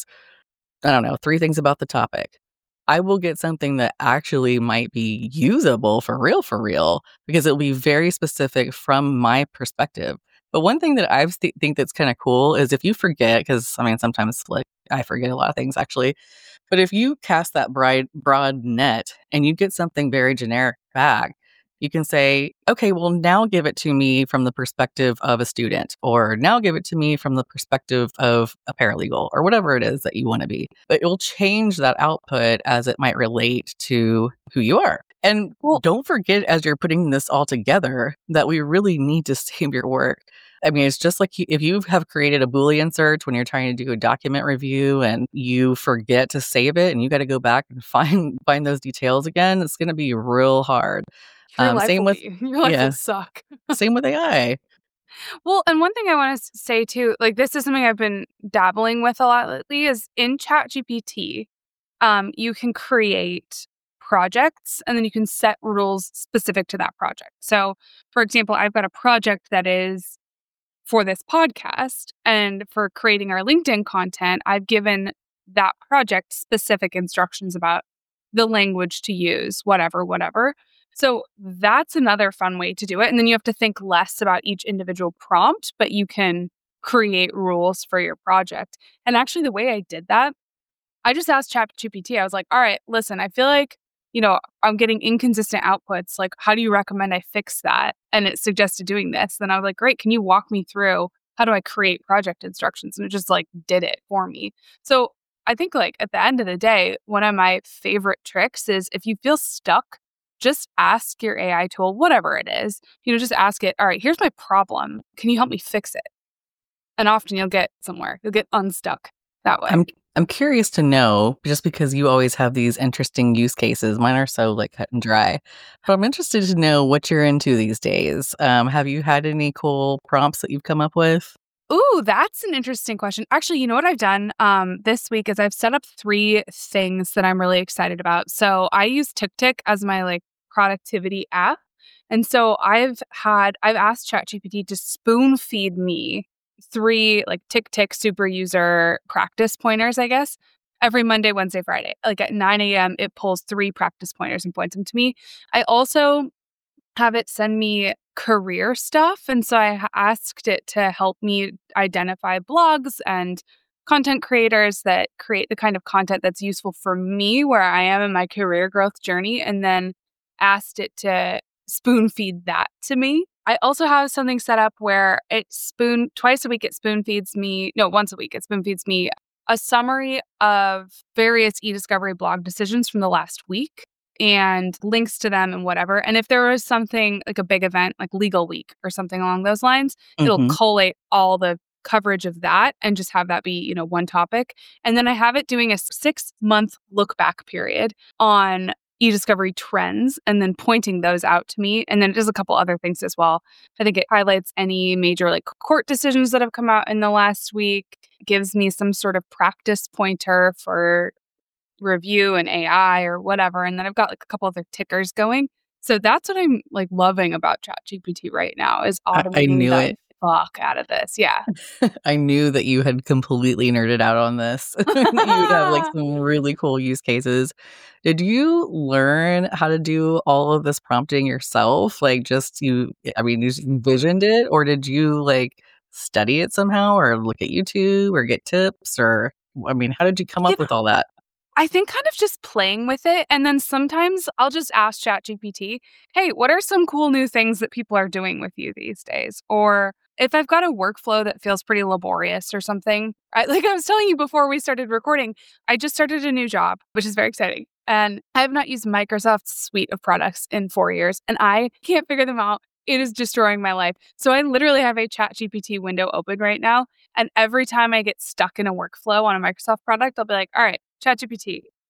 I don't know, three things about the topic. I will get something that actually might be usable for real, for real, because it'll be very specific from my perspective. But one thing that I th- think that's kind of cool is if you forget, because I mean, sometimes like I forget a lot of things actually, but if you cast that broad, broad net and you get something very generic back, you can say, okay, well, now give it to me from the perspective of a student, or now give it to me from the perspective of a paralegal, or whatever it is that you want to be. But it will change that output as it might relate to who you are. And Well, don't forget, as you're putting this all together, that we really need to save your work. I mean, it's just like you, if you have created a Boolean search when you're trying to do a document review and you forget to save it and you got to go back and find find those details again, it's going to be real hard. your Um, life same will with, be, your life yeah, will suck. same with A I. Well, and one thing I want to say too, like this is something I've been dabbling with a lot lately, is in ChatGPT, um, you can create projects and then you can set rules specific to that project. So, for example, I've got a project that is for this podcast, and for creating our LinkedIn content, I've given that project specific instructions about the language to use, whatever, whatever. So that's another fun way to do it. And then you have to think less about each individual prompt, but you can create rules for your project. And actually, the way I did that, I just asked ChatGPT. I was like, all right, listen, I feel like, you know, I'm getting inconsistent outputs. Like, how do you recommend I fix that? And it suggested doing this. Then I was like, great, can you walk me through how do I create project instructions? And it just like did it for me. So I think like at the end of the day, one of my favorite tricks is if you feel stuck, just ask your A I tool, whatever it is, you know, just ask it, all right, here's my problem. Can you help me fix it? And often you'll get somewhere. You'll get unstuck that way. I'm I'm curious to know, just because you always have these interesting use cases. Mine are so like cut and dry. But I'm interested to know what you're into these days. Um, have you had any cool prompts that you've come up with? Ooh, that's an interesting question. Actually, you know what I've done um, this week is I've set up three things that I'm really excited about. So I use TickTick as my like productivity app. And so I've had, I've asked ChatGPT to spoon feed me three like TickTick super user practice pointers, I guess, every Monday, Wednesday, Friday. Like at nine a.m., it pulls three practice pointers and points them to me. I also have it send me career stuff. And so I ha- asked it to help me identify blogs and content creators that create the kind of content that's useful for me where I am in my career growth journey, and then asked it to spoon feed that to me. I also have something set up where it spoon twice a week, it spoon feeds me, no, once a week, it spoon feeds me a summary of various e-discovery blog decisions from the last week and links to them and whatever. And if there was something like a big event, like Legal Week or something along those lines, it'll Mm-hmm. collate all the coverage of that and just have that be, you know, one topic. And then I have it doing a six month look back period on e-discovery trends and then pointing those out to me. And then it does a couple other things as well. I think it highlights any major like court decisions that have come out in the last week, gives me some sort of practice pointer for review and A I or whatever. And then I've got like a couple other tickers going. So that's what I'm like loving about ChatGPT right now is I, I automating knew the it. fuck out of this. Yeah. I knew that you had completely nerded out on this. You would have like some really cool use cases. Did you learn how to do all of this prompting yourself? Like just you, I mean, you just envisioned it, or did you like study it somehow or look at YouTube or get tips? Or, I mean, how did you come You up with all that? I think kind of just playing with it. And then sometimes I'll just ask ChatGPT, hey, what are some cool new things that people are doing with you these days? Or if I've got a workflow that feels pretty laborious or something, I, like I was telling you before we started recording, I just started a new job, which is very exciting. And I have not used Microsoft's suite of products in four years, and I can't figure them out. It is destroying my life. So I literally have a ChatGPT window open right now. And every time I get stuck in a workflow on a Microsoft product, I'll be like, all right, ChatGPT,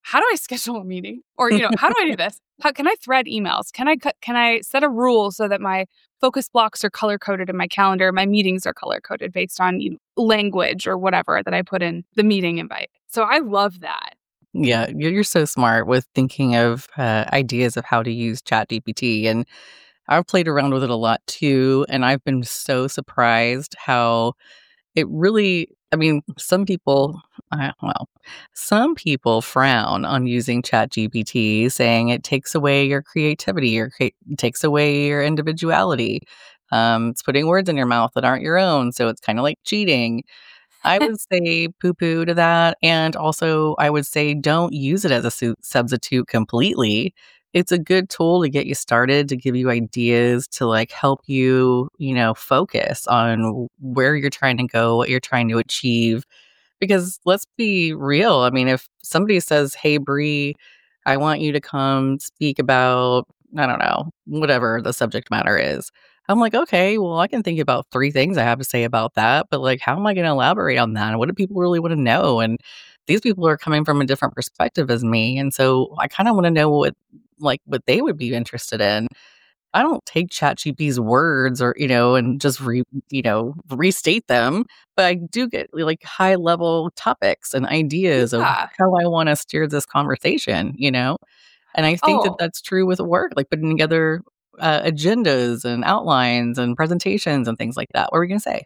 how do I schedule a meeting? Or, you know, how do I do this? How can I thread emails? Can I cut, can I set a rule so that my focus blocks are color coded in my calendar? My meetings are color coded based on, you know, language or whatever that I put in the meeting invite. So I love that. Yeah, you're you're so smart with thinking of uh, ideas of how to use ChatGPT. And I've played around with it a lot too. And I've been so surprised how it really, I mean, some people, uh, well, some people frown on using ChatGPT, saying it takes away your creativity or crea- takes away your individuality. Um, it's putting words in your mouth that aren't your own. So it's kind of like cheating. I would say poo poo to that. And also, I would say don't use it as a su- substitute completely. It's a good tool to get you started, to give you ideas, to like help you, you know, focus on where you're trying to go, what you're trying to achieve. Because let's be real. I mean, if somebody says, "Hey, Bree, I want you to come speak about, I don't know, whatever the subject matter is." I'm like, okay, well, I can think about three things I have to say about that, but like, how am I going to elaborate on that? And what do people really want to know? And these people are coming from a different perspective as me. And so I kind of want to know what, like, what they would be interested in. I don't take ChatGPT's words or, you know, and just re, you know, restate them, but I do get like high level topics and ideas of Yeah. how I want to steer this conversation, you know? And I think that Oh, that's true with work, like putting together uh, agendas and outlines and presentations and things like that. What were we going to say?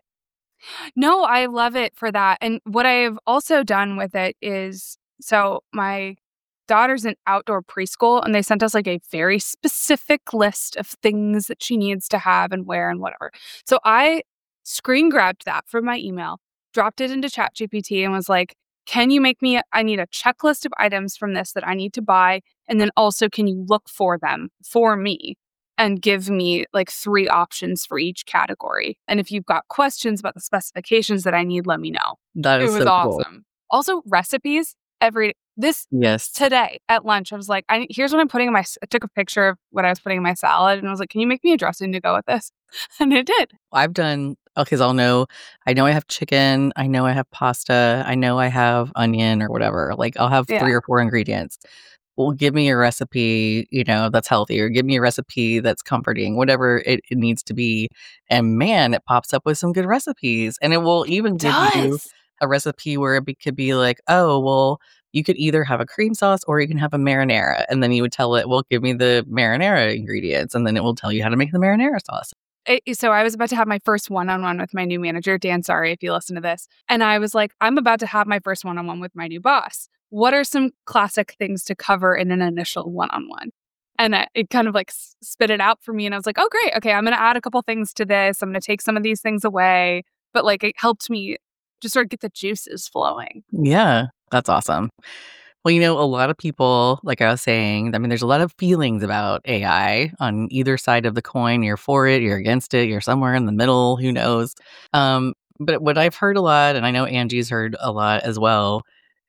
no, I love it for that. And what I've also done with it is, so my daughter's in outdoor preschool and they sent us like a very specific list of things that she needs to have and wear and whatever. So I screen grabbed that from my email, dropped it into ChatGPT and was like, can you make me, a, I need a checklist of items from this that I need to buy. And then also, can you look for them for me and give me like three options for each category? And if you've got questions about the specifications that I need, let me know. That It is was so cool. awesome. Also, recipes every, this Yes. today at lunch, I was like, I, here's what I'm putting in my, s- I took a picture of what I was putting in my salad and I was like, can you make me a dressing to go with this? And it did. I've done, because I'll know, I know I have chicken, I know I have pasta, I know I have onion or whatever. Like I'll have three Yeah. or four ingredients. Well, give me a recipe, you know, that's healthy, or give me a recipe that's comforting, whatever it, it needs to be. And man, it pops up with some good recipes. And it will even give you Does. a recipe where it be, could be like, oh, well, you could either have a cream sauce or you can have a marinara. And then you would tell it, well, give me the marinara ingredients. And then it will tell you how to make the marinara sauce. It- so I was about to have my first one-on-one with my new manager, Dan. Sorry if you listen to this. And I was like, I'm about to have my first one-on-one with my new boss. What are some classic things to cover in an initial one-on-one? And I, it kind of like s- spit it out for me. And I was like, oh, great. Okay, I'm going to add a couple things to this. I'm going to take some of these things away. But like it helped me just sort of get the juices flowing. Yeah, that's awesome. Well, you know, a lot of people, like I was saying, I mean, there's a lot of feelings about A I on either side of the coin. You're for it, you're against it, you're somewhere in the middle, who knows? Um, but what I've heard a lot, and I know Angie's heard a lot as well,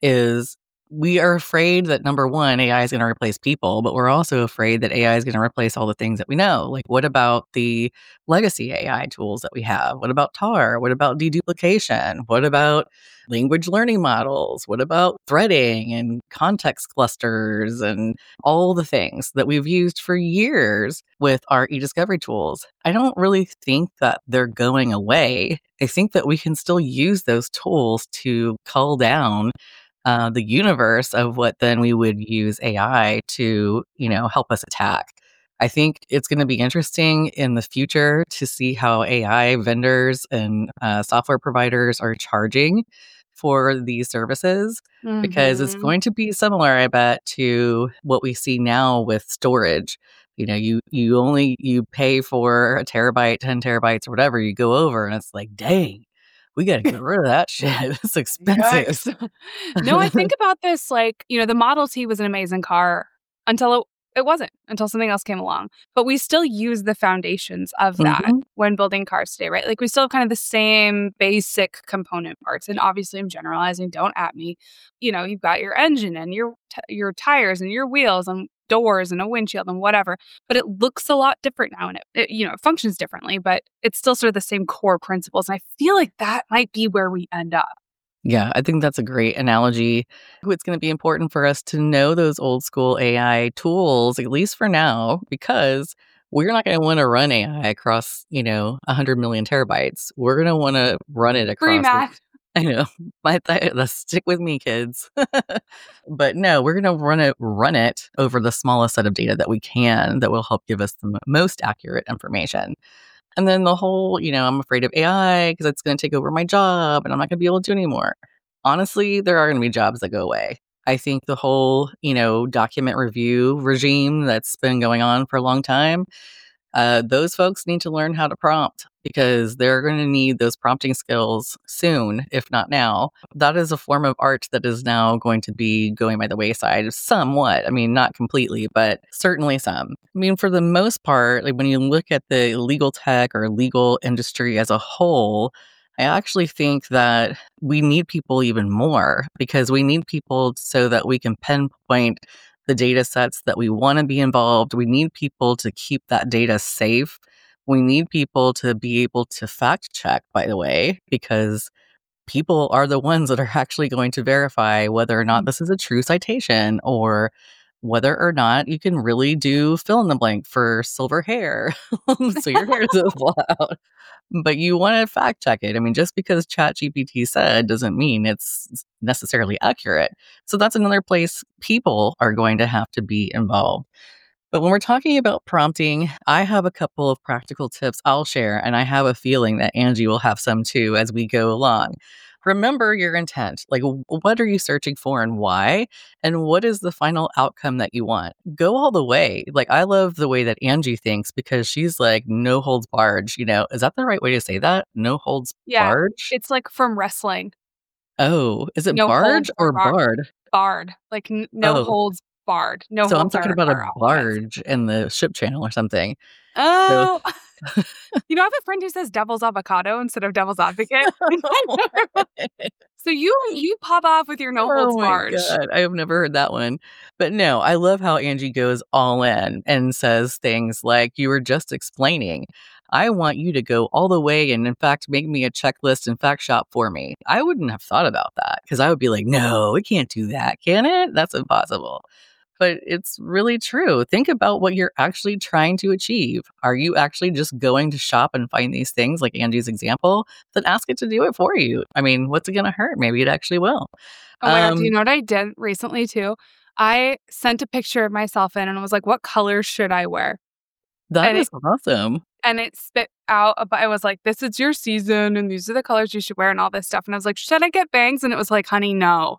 is we are afraid that number one, A I is going to replace people, but we're also afraid that A I is going to replace all the things that we know. Like, what about the legacy A I tools that we have? What about Tar? What about deduplication? What about language learning models? What about threading and context clusters and all the things that we've used for years with our e-discovery tools? I don't really think that they're going away. I think that we can still use those tools to cull down uh, the universe of what then we would use A I to, you know, help us attack. I think it's going to be interesting in the future to see how A I vendors and uh, software providers are charging for these services, because it's Mm-hmm. going to be similar, I bet, to what we see now with storage. You know, you you only you pay for a terabyte, ten terabytes, or whatever. You go over, and it's like, dang, we got to get rid of that shit. It's expensive. Yikes. No, I think about this like, you know, the Model T was an amazing car until it, it wasn't, until something else came along. But we still use the foundations of that Mhm. when building cars today, right? Like we still have kind of the same basic component parts. And obviously I'm generalizing, don't at me. You know, you've got your engine and your t- your tires and your wheels and doors and a windshield and whatever, but it looks a lot different now and it, it you know, it functions differently, but it's still sort of the same core principles. And I feel like that might be where we end up. Yeah, I think that's a great analogy. It's going to be important for us to know those old school A I tools, at least for now, because we're not going to want to run A I across, you know, one hundred million terabytes. We're going to want to run it Free across, math. I know, my th- the stick with me, kids. But no, we're going to run it, run it over the smallest set of data that we can that will help give us the m- most accurate information. And then the whole, you know, I'm afraid of A I because it's going to take over my job and I'm not going to be able to do anymore. Honestly, there are going to be jobs that go away. I think the whole, you know, document review regime that's been going on for a long time, uh, those folks need to learn how to prompt because they're going to need those prompting skills soon, if not now. That is a form of art that is now going to be going by the wayside somewhat. I mean, not completely, but certainly some. I mean, for the most part, like when you look at the legal tech or legal industry as a whole, I actually think that we need people even more because we need people so that we can pinpoint the data sets that we want to be involved. We need people to keep that data safe. We need people to be able to fact check, by the way, because people are the ones that are actually going to verify whether or not this is a true citation or whether or not you can really do fill in the blank for silver hair. So your hair doesn't fall out. But you want to fact check it. I mean, just because ChatGPT said doesn't mean it's necessarily accurate. So that's another place people are going to have to be involved. But when we're talking about prompting, I have a couple of practical tips I'll share, and I have a feeling that Angie will have some too as we go along. Remember your intent. Like, w- what are you searching for and why? And what is the final outcome that you want? Go all the way. Like, I love the way that Angie thinks because she's like, no holds barge. You know, is that the right way to say that? No holds Yeah. barge? It's like from wrestling. Oh, is it No barge holds or bar- bard? barred. Like n- no Oh, holds barred. No so I'm holds talking are, about a are off limits. barge in the ship channel or something. So, Oh, you know, I have a friend who says devil's avocado instead of devil's advocate. So you you pop off with your no holds oh my barge. God, I have never heard that one. But no, I love how Angie goes all in and says things like, you were just explaining. I want you to go all the way and, in fact, make me a checklist and fact shop for me. I wouldn't have thought about that because I would be like, no, it can't do that, can it? That's impossible. But it's really true. Think about what you're actually trying to achieve. Are you actually just going to shop and find these things, like Angie's example? Then ask it to do it for you. I mean, what's it going to hurt? Maybe it actually will. Oh my God. Do you Um, know what I did recently too? I sent a picture of myself in and I was like, what colors should I wear? that And is it awesome. and it spit out a bu- I was like, this is your season and these are the colors you should wear and all this stuff. And I was like, should I get bangs? And it was like, honey, no.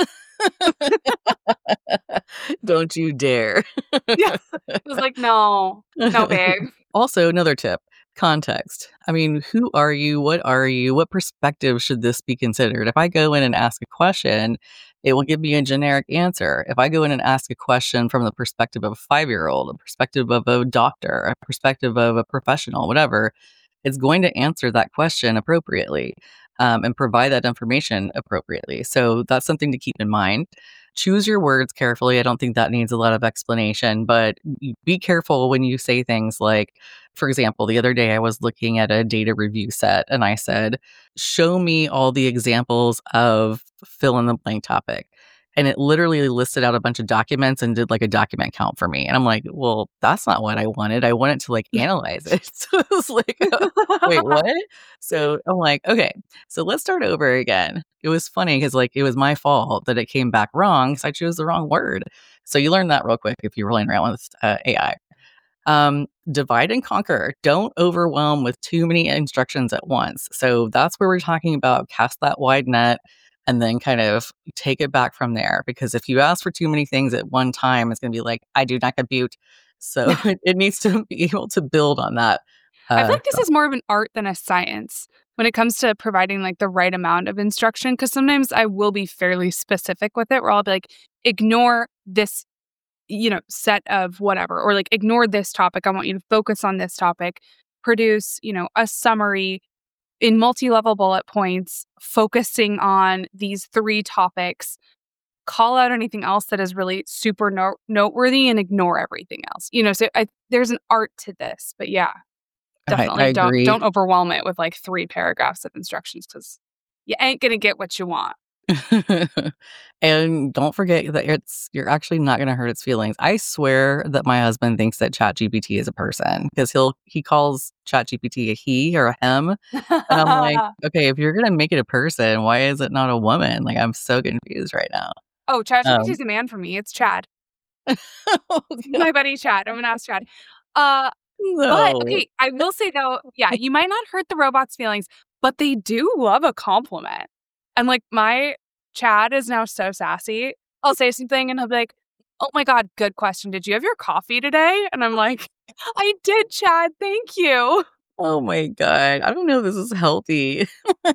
Don't you dare. Yeah. It was like, no, no, babe. Also, another tip, context. I mean, who are you? What are you? What perspective should this be considered? If I go in and ask a question, it will give me a generic answer. If I go in and ask a question from the perspective of a five year old, a perspective of a doctor, a perspective of a professional, whatever, it's going to answer that question appropriately um, and provide that information appropriately. So that's something to keep in mind. Choose your words carefully. I don't think that needs a lot of explanation, but y- be careful when you say things like, for example, the other day I was looking at a data review set and I said, show me all the examples of fill in the blank topic. And it literally listed out a bunch of documents and did like a document count for me. And I'm like, well, that's not what I wanted. I wanted to like analyze it. So it was like, wait, what? So I'm like, okay, so let's start over again. It was funny because like it was my fault that it came back wrong because I chose the wrong word. So you learn that real quick if you're rolling around with uh, A I. Um, divide and conquer. Don't overwhelm with too many instructions at once. So that's where we're talking about cast that wide net and then kind of take it back from there. Because if you ask for too many things at one time, it's going to be like, I do not compute. So it, it needs to be able to build on that. I feel Uh, like this is more of an art than a science when it comes to providing like the right amount of instruction. Because sometimes I will be fairly specific with it where I'll be like, ignore this, you know, set of whatever, or like ignore this topic. I want you to focus on this topic, produce, you know, a summary in multi-level bullet points, focusing on these three topics, call out anything else that is really super no- noteworthy and ignore everything else. You know, so I, there's an art to this, but yeah. I, I Definitely don't agree. don't overwhelm it with like three paragraphs of instructions because you ain't going to get what you want. And don't forget that it's you're actually not going to hurt its feelings. I swear that my husband thinks that ChatGPT is a person because he'll he calls ChatGPT a he or a him, and I'm like, okay, if you're going to make it a person, why is it not a woman? Like, I'm so confused right now. Oh, ChatGPT is Um, a man for me. It's Chad. oh, My buddy Chad. I'm going to ask Chad. Uh, But, no. okay, I will say, though, yeah, you might not hurt the robot's feelings, but they do love a compliment. And, like, my Chad is now so sassy. I'll say something, and he'll be like, oh, my God, good question. Did you have your coffee today? And I'm like, I did, Chad. Thank you. Oh my God. I don't know if this is healthy.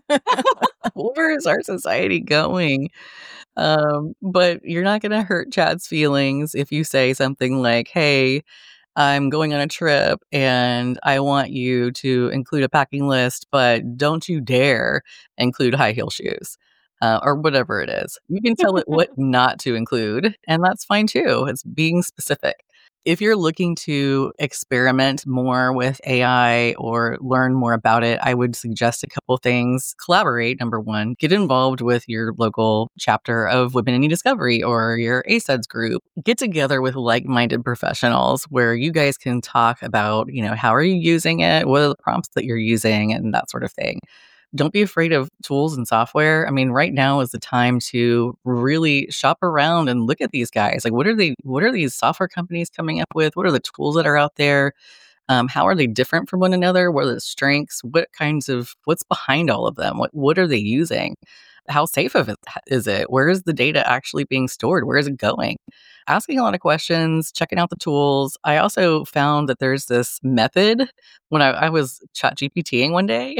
Where is our society going? Um, but you're not going to hurt Chad's feelings if you say something like, hey, I'm going on a trip and I want you to include a packing list, but don't you dare include high heel shoes. Uh, or whatever it is. You can tell it what not to include, and that's fine too. It's being specific. If you're looking to experiment more with A I or learn more about it, I would suggest a couple things. Collaborate, number one. Get involved with your local chapter of Women in E-Discovery or your A S E D S group. Get together with like-minded professionals where you guys can talk about, you know, how are you using it? What are the prompts that you're using and that sort of thing. Don't be afraid of tools and software. I mean, right now is the time to really shop around and look at these guys. Like, what are they, what are these software companies coming up with? What are the tools that are out there? Um, how are they different from one another? What are the strengths? What kinds of, what's behind all of them? What, what are they using? How safe of it is it? Where is the data actually being stored? Where is it going? Asking a lot of questions, checking out the tools. I also found that there's this method when I, I was chat GPTing one day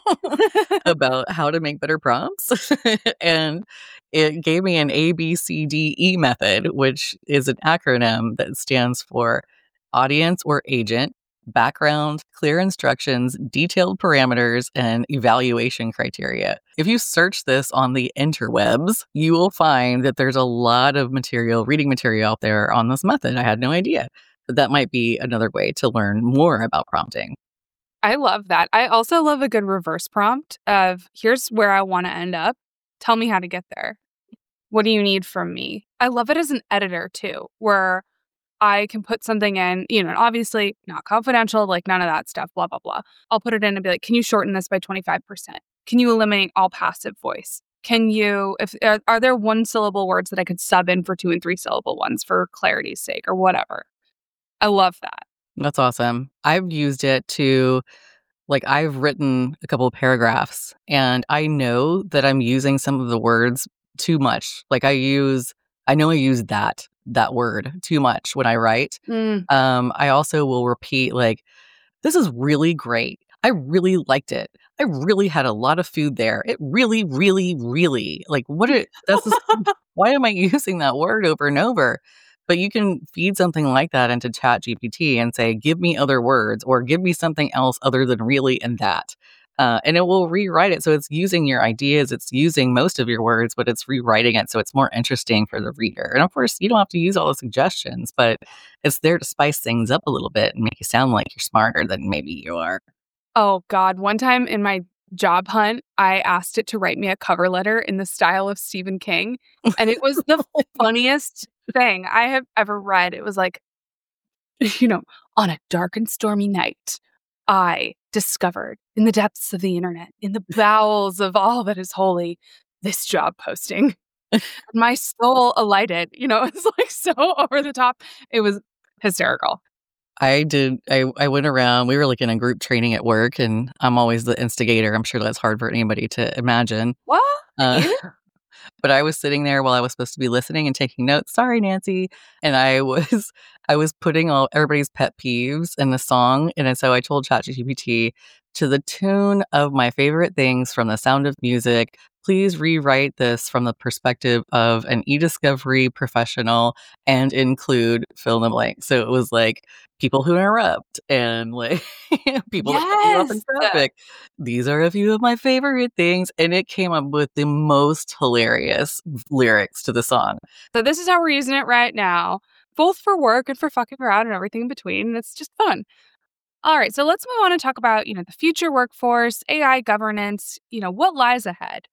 about how to make better prompts. And it gave me an A B C D E method, which is an acronym that stands for audience or agent, background, clear instructions, detailed parameters, and evaluation criteria. If you search this on the interwebs, you will find that there's a lot of material, reading material out there on this method. I had no idea. But that might be another way to learn more about prompting. I love that. I also love a good reverse prompt of here's where I want to end up. Tell me how to get there. What do you need from me? I love it as an editor too, where I can put something in, you know, obviously not confidential, like none of that stuff, blah, blah, blah. I'll put it in and be like, can you shorten this by twenty-five percent? Can you eliminate all passive voice? Can you, if are, are there one syllable words that I could sub in for two and three syllable ones for clarity's sake or whatever? I love that. That's awesome. I've used it to, like, I've written a couple of paragraphs and I know that I'm using some of the words too much. Like, I use, I know I use that, that word too much when I write. Mm. Um, I also will repeat, like, this is really great. I really liked it. I really had a lot of food there. It really, really, really, like, what it, that's, just, why am I using that word over and over? But you can feed something like that into Chat G P T and say, give me other words or give me something else other than really and that. Uh, and it will rewrite it. So it's using your ideas. It's using most of your words, but it's rewriting it. So it's more interesting for the reader. And of course, you don't have to use all the suggestions, but it's there to spice things up a little bit and make you sound like you're smarter than maybe you are. Oh, God. One time in my job hunt, I asked it to write me a cover letter in the style of Stephen King. And it was the funniest thing I have ever read. It was like, you know, on a dark and stormy night, I discovered in the depths of the internet, in the bowels of all that is holy, this job posting. My soul alighted. You know, it's like so over the top. It was hysterical. I did. I, I went around. We were like in a group training at work, and I'm always the instigator. I'm sure that's hard for anybody to imagine. What? Uh, but I was sitting there while I was supposed to be listening and taking notes. Sorry, Nancy. And I was I was putting all everybody's pet peeves in the song. And so I told ChatGPT, to the tune of my favorite things from The Sound of Music, please rewrite this from the perspective of an e-discovery professional and include fill in the blank. So it was like people who interrupt and like people that cut you off in Yes. traffic. These are a few of my favorite things. And it came up with the most hilarious lyrics to the song. So this is how we're using it right now, both for work and for fucking around and everything in between. And it's just fun. All right, so let's move on and talk about, you know, the future workforce, A I governance, you know, what lies ahead.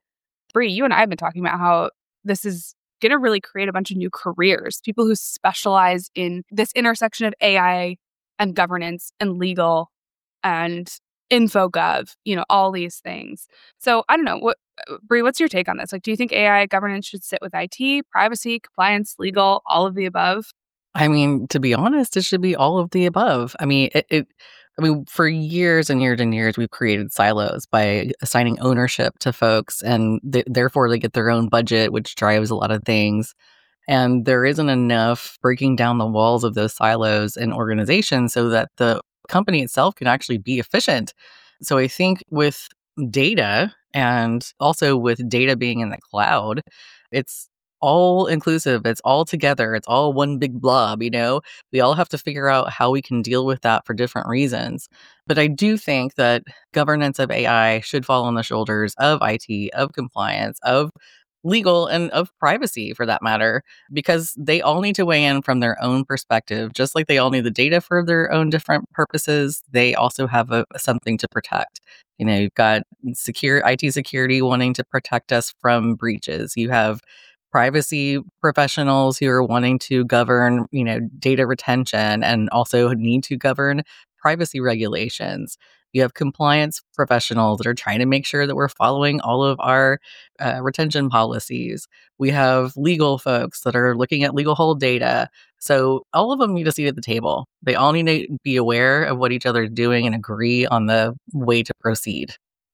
Bree, you and I have been talking about how this is going to really create a bunch of new careers, people who specialize in this intersection of A I and governance and legal and infogov, you know, all these things. So I don't know, what Bree, what's your take on this? Like, do you think A I governance should sit with I T, privacy, compliance, legal, all of the above? I mean, to be honest, it should be all of the above. I mean, it, it I mean, for years and years and years, we've created silos by assigning ownership to folks, and th- therefore they get their own budget, which drives a lot of things. And there isn't enough breaking down the walls of those silos in organizations so that the company itself can actually be efficient. So I think with data and also with data being in the cloud, it's all inclusive. It's all together. It's all one big blob, you know? We all have to figure out how we can deal with that for different reasons. But I do think that governance of A I should fall on the shoulders of I T, of compliance, of legal, and of privacy for that matter, because they all need to weigh in from their own perspective. Just like they all need the data for their own different purposes, they also have a, something to protect. You know, you've got secure I T security wanting to protect us from breaches. You have privacy professionals who are wanting to govern, you know, data retention and also need to govern privacy regulations. You have compliance professionals that are trying to make sure that we're following all of our uh, retention policies. We have legal folks that are looking at legal hold data. So all of them need a seat at the table. They all need to be aware of what each other is doing and agree on the way to proceed.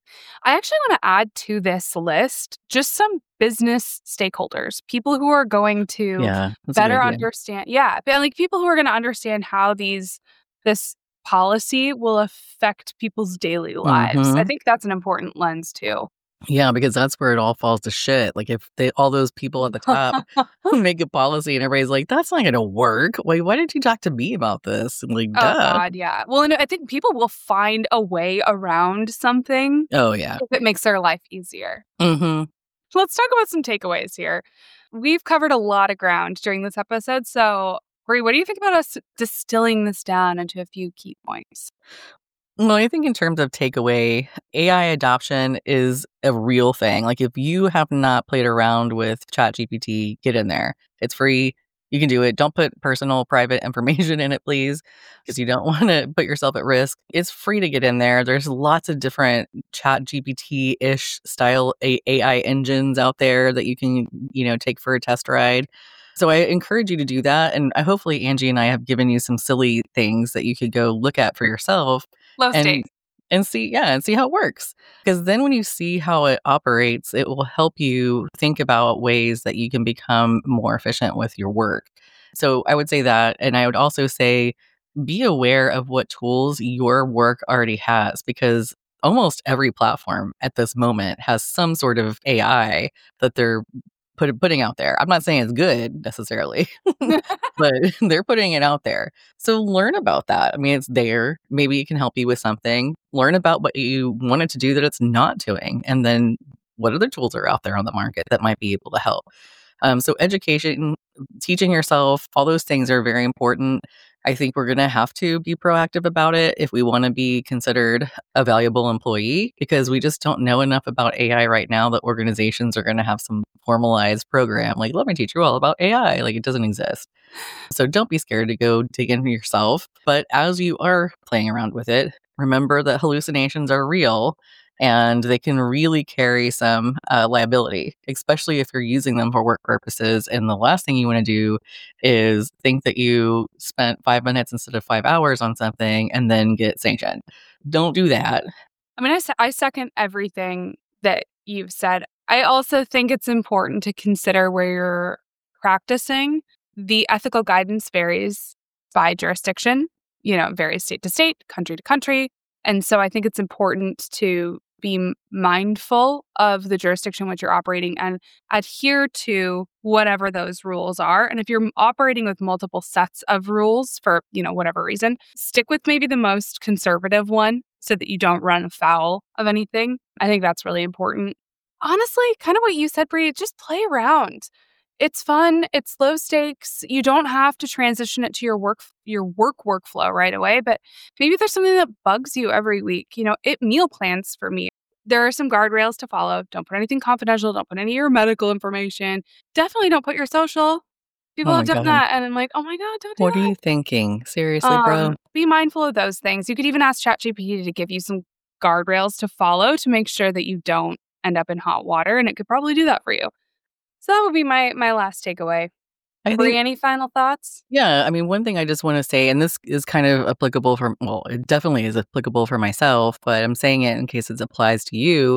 I actually want to add to this list just some business stakeholders, people who are going to Yeah, that's a good better idea. understand. Yeah, but like people who are going to understand how these this policy will affect people's daily lives. I Mhm. think that's an important lens too. Yeah, because that's where it all falls to shit. Like if they all those people at the top make a policy and everybody's like, that's not going to work. Wait, why didn't you talk to me about this? I'm like, Oh duh. God, yeah. Well, and I think people will find a way around something Oh, yeah. if it makes their life easier. Mm-hmm. Let's talk about some takeaways here. We've covered a lot of ground during this episode. So, Brie, what do you think about us distilling this down into a few key points? Well, I think in terms of takeaway, A I adoption is a real thing. Like if you have not played around with ChatGPT, get in there. It's free. You can do it. Don't put personal, private information in it, please, because you don't want to put yourself at risk. It's free to get in there. There's lots of different ChatGPT-ish style A- AI engines out there that you can, you know, take for a test ride. So I encourage you to do that. And I, hopefully Angie and I have given you some silly things that you could go look at for yourself Low and stakes. and see, yeah, and see how it works. Because then when you see how it operates, it will help you think about ways that you can become more efficient with your work. So I would say that. And I would also say be aware of what tools your work already has, because almost every platform at this moment has some sort of A I that they're put, putting out there. I'm not saying it's good necessarily, but they're putting it out there. So learn about that. I mean, it's there. Maybe it can help you with something. Learn about what you wanted to do that it's not doing. And then what other tools are out there on the market that might be able to help. Um, so education, teaching yourself, all those things are very important. I think we're going to have to be proactive about it if we want to be considered a valuable employee, because we just don't know enough about A I right now that organizations are going to have some formalized program. Like, let me teach you all about A I. Like, it doesn't exist. So don't be scared to go dig into yourself. But as you are playing around with it, remember that hallucinations are real and they can really carry some uh, liability, especially if you're using them for work purposes. And the last thing you want to do is think that you spent five minutes instead of five hours on something and then get sanctioned. Don't do that. I mean, I, se- I second everything that you've said. I also think it's important to consider where you're practicing. The ethical guidance varies by jurisdiction, you know, it varies state to state, country to country. And so I think it's important to be m- mindful of the jurisdiction in which you're operating and adhere to whatever those rules are. And if you're operating with multiple sets of rules for, you know, whatever reason, stick with maybe the most conservative one so that you don't run afoul of anything. I think that's really important. Honestly, kind of what you said, Brie, just play around. It's fun. It's low stakes. You don't have to transition it to your work your work workflow right away, but maybe there's something that bugs you every week. You know, it meal plans for me there are some guardrails to follow. Don't put anything confidential. Don't put any of your medical information. Definitely don't put your social. People Oh have my done God. that. And I'm like, oh my God, don't do What are that. you thinking? Seriously, bro? Um, be mindful of those things. You could even ask ChatGPT to give you some guardrails to follow to make sure that you don't end up in hot water. And it could probably do that for you. So that would be my my last takeaway. I Brie, think, any final thoughts? yeah, I mean, one thing I just want to say, and this is kind of applicable for, well, it definitely is applicable for myself, but I'm saying it in case it applies to you.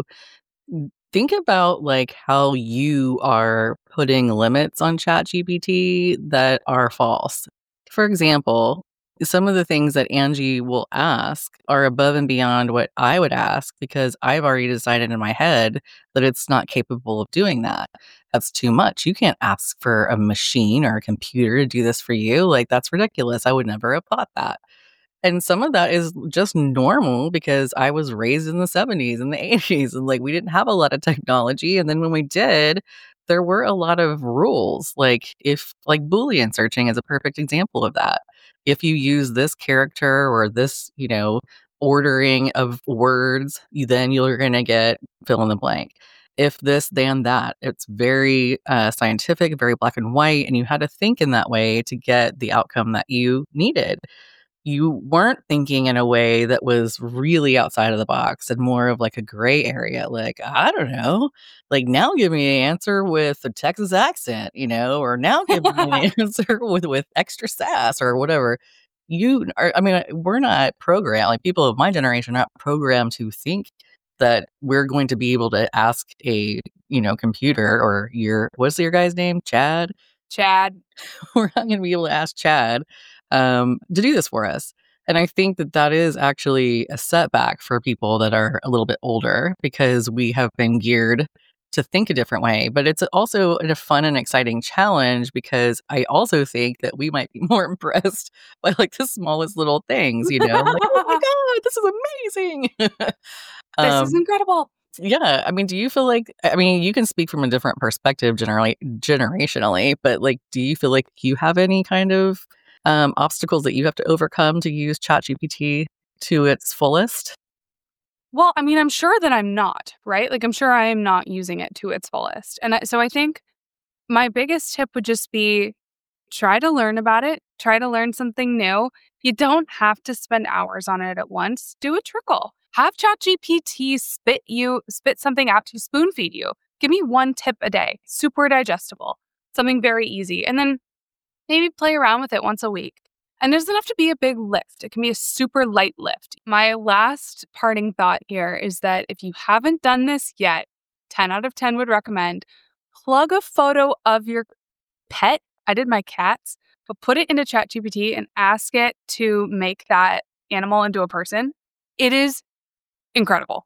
Think about like how you are putting limits on ChatGPT that are false. For example, some of the things that Angie will ask are above and beyond what I would ask because I've already decided in my head that it's not capable of doing that. That's too much. You can't ask for a machine or a computer to do this for you. Like, that's ridiculous. I would never have thought that. And some of that is just normal because I was raised in the seventies and the eighties, and like we didn't have a lot of technology. And then when we did, there were a lot of rules. Like, if, like, Boolean searching is a perfect example of that. If you use this character or this, you know, ordering of words, you, then you're going to get fill in the blank. If this, then that. It's very uh, scientific, very black and white. And you had to think in that way to get the outcome that you needed. You weren't thinking in a way that was really outside of the box and more of like a gray area. Like, I don't know, like now give me an answer with a Texas accent, you know, or now give me an answer with, with extra sass or whatever. You are, I mean, we're not programmed, like people of my generation are not programmed to think that we're going to be able to ask a, you know, computer or your, what's your guy's name? Chad? Chad. We're not going to be able to ask Chad um, to do this for us. And I think that that is actually a setback for people that are a little bit older because we have been geared to think a different way. But it's also a fun and exciting challenge because I also think that we might be more impressed by like the smallest little things, you know, like, oh my God, this is amazing. This um, is incredible. yeah. I mean, do you feel like, I mean, you can speak from a different perspective generally, generationally, but like, do you feel like you have any kind of um, obstacles that you have to overcome to use ChatGPT to its fullest? Well, I mean, I'm sure that I'm not, right? Like, I'm sure I am not using it to its fullest. And I, so I think my biggest tip would just be try to learn about it, try to learn something new. You don't have to spend hours on it at once. Do a trickle. Have ChatGPT spit you, spit something out to spoon feed you. Give me one tip a day, super digestible, something very easy. And then maybe play around with it once a week. And it doesn't have to be a big lift. It can be a super light lift. My last parting thought here is that if you haven't done this yet, ten out of ten would recommend plug a photo of your pet. I did my cats, but put it into ChatGPT and ask it to make that animal into a person. It is incredible.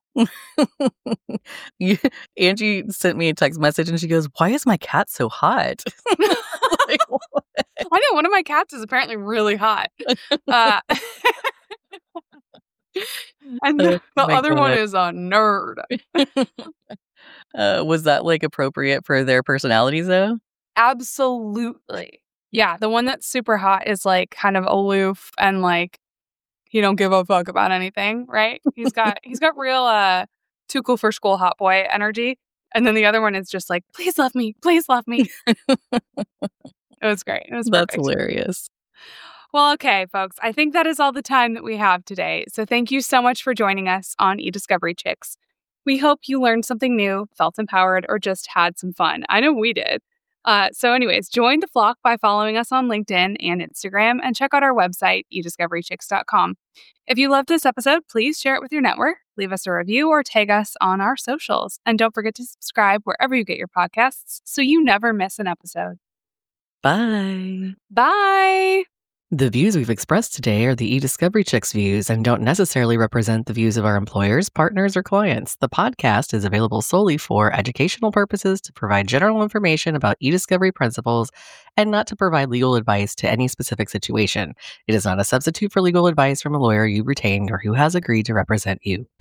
you, Angie sent me a text message and she goes, "Why is my cat so hot?" Like, what? I know one of my cats is apparently really hot. Uh, and the, the Oh my other one God. is a nerd. uh, was that like appropriate for their personalities though? Absolutely. Yeah, the one that's super hot is like kind of aloof and like he don't give a fuck about anything, right? He's got he's got real uh too cool for school hot boy energy. And then the other one is just like, please love me, please love me. It was great. It was That's perfect. hilarious. Well, okay, folks, I think that is all the time that we have today. So thank you so much for joining us on eDiscovery Chicks. We hope you learned something new, felt empowered, or just had some fun. I know we did. Uh, so anyways, join the flock by following us on LinkedIn and Instagram, and check out our website, e discovery chicks dot com. If you loved this episode, please share it with your network, leave us a review, or tag us on our socials. And don't forget to subscribe wherever you get your podcasts so you never miss an episode. Bye. Bye! The views we've expressed today are the eDiscovery Chicks views and don't necessarily represent the views of our employers, partners, or clients. The podcast is available solely for educational purposes to provide general information about eDiscovery principles and not to provide legal advice to any specific situation. It is not a substitute for legal advice from a lawyer you retained or who has agreed to represent you.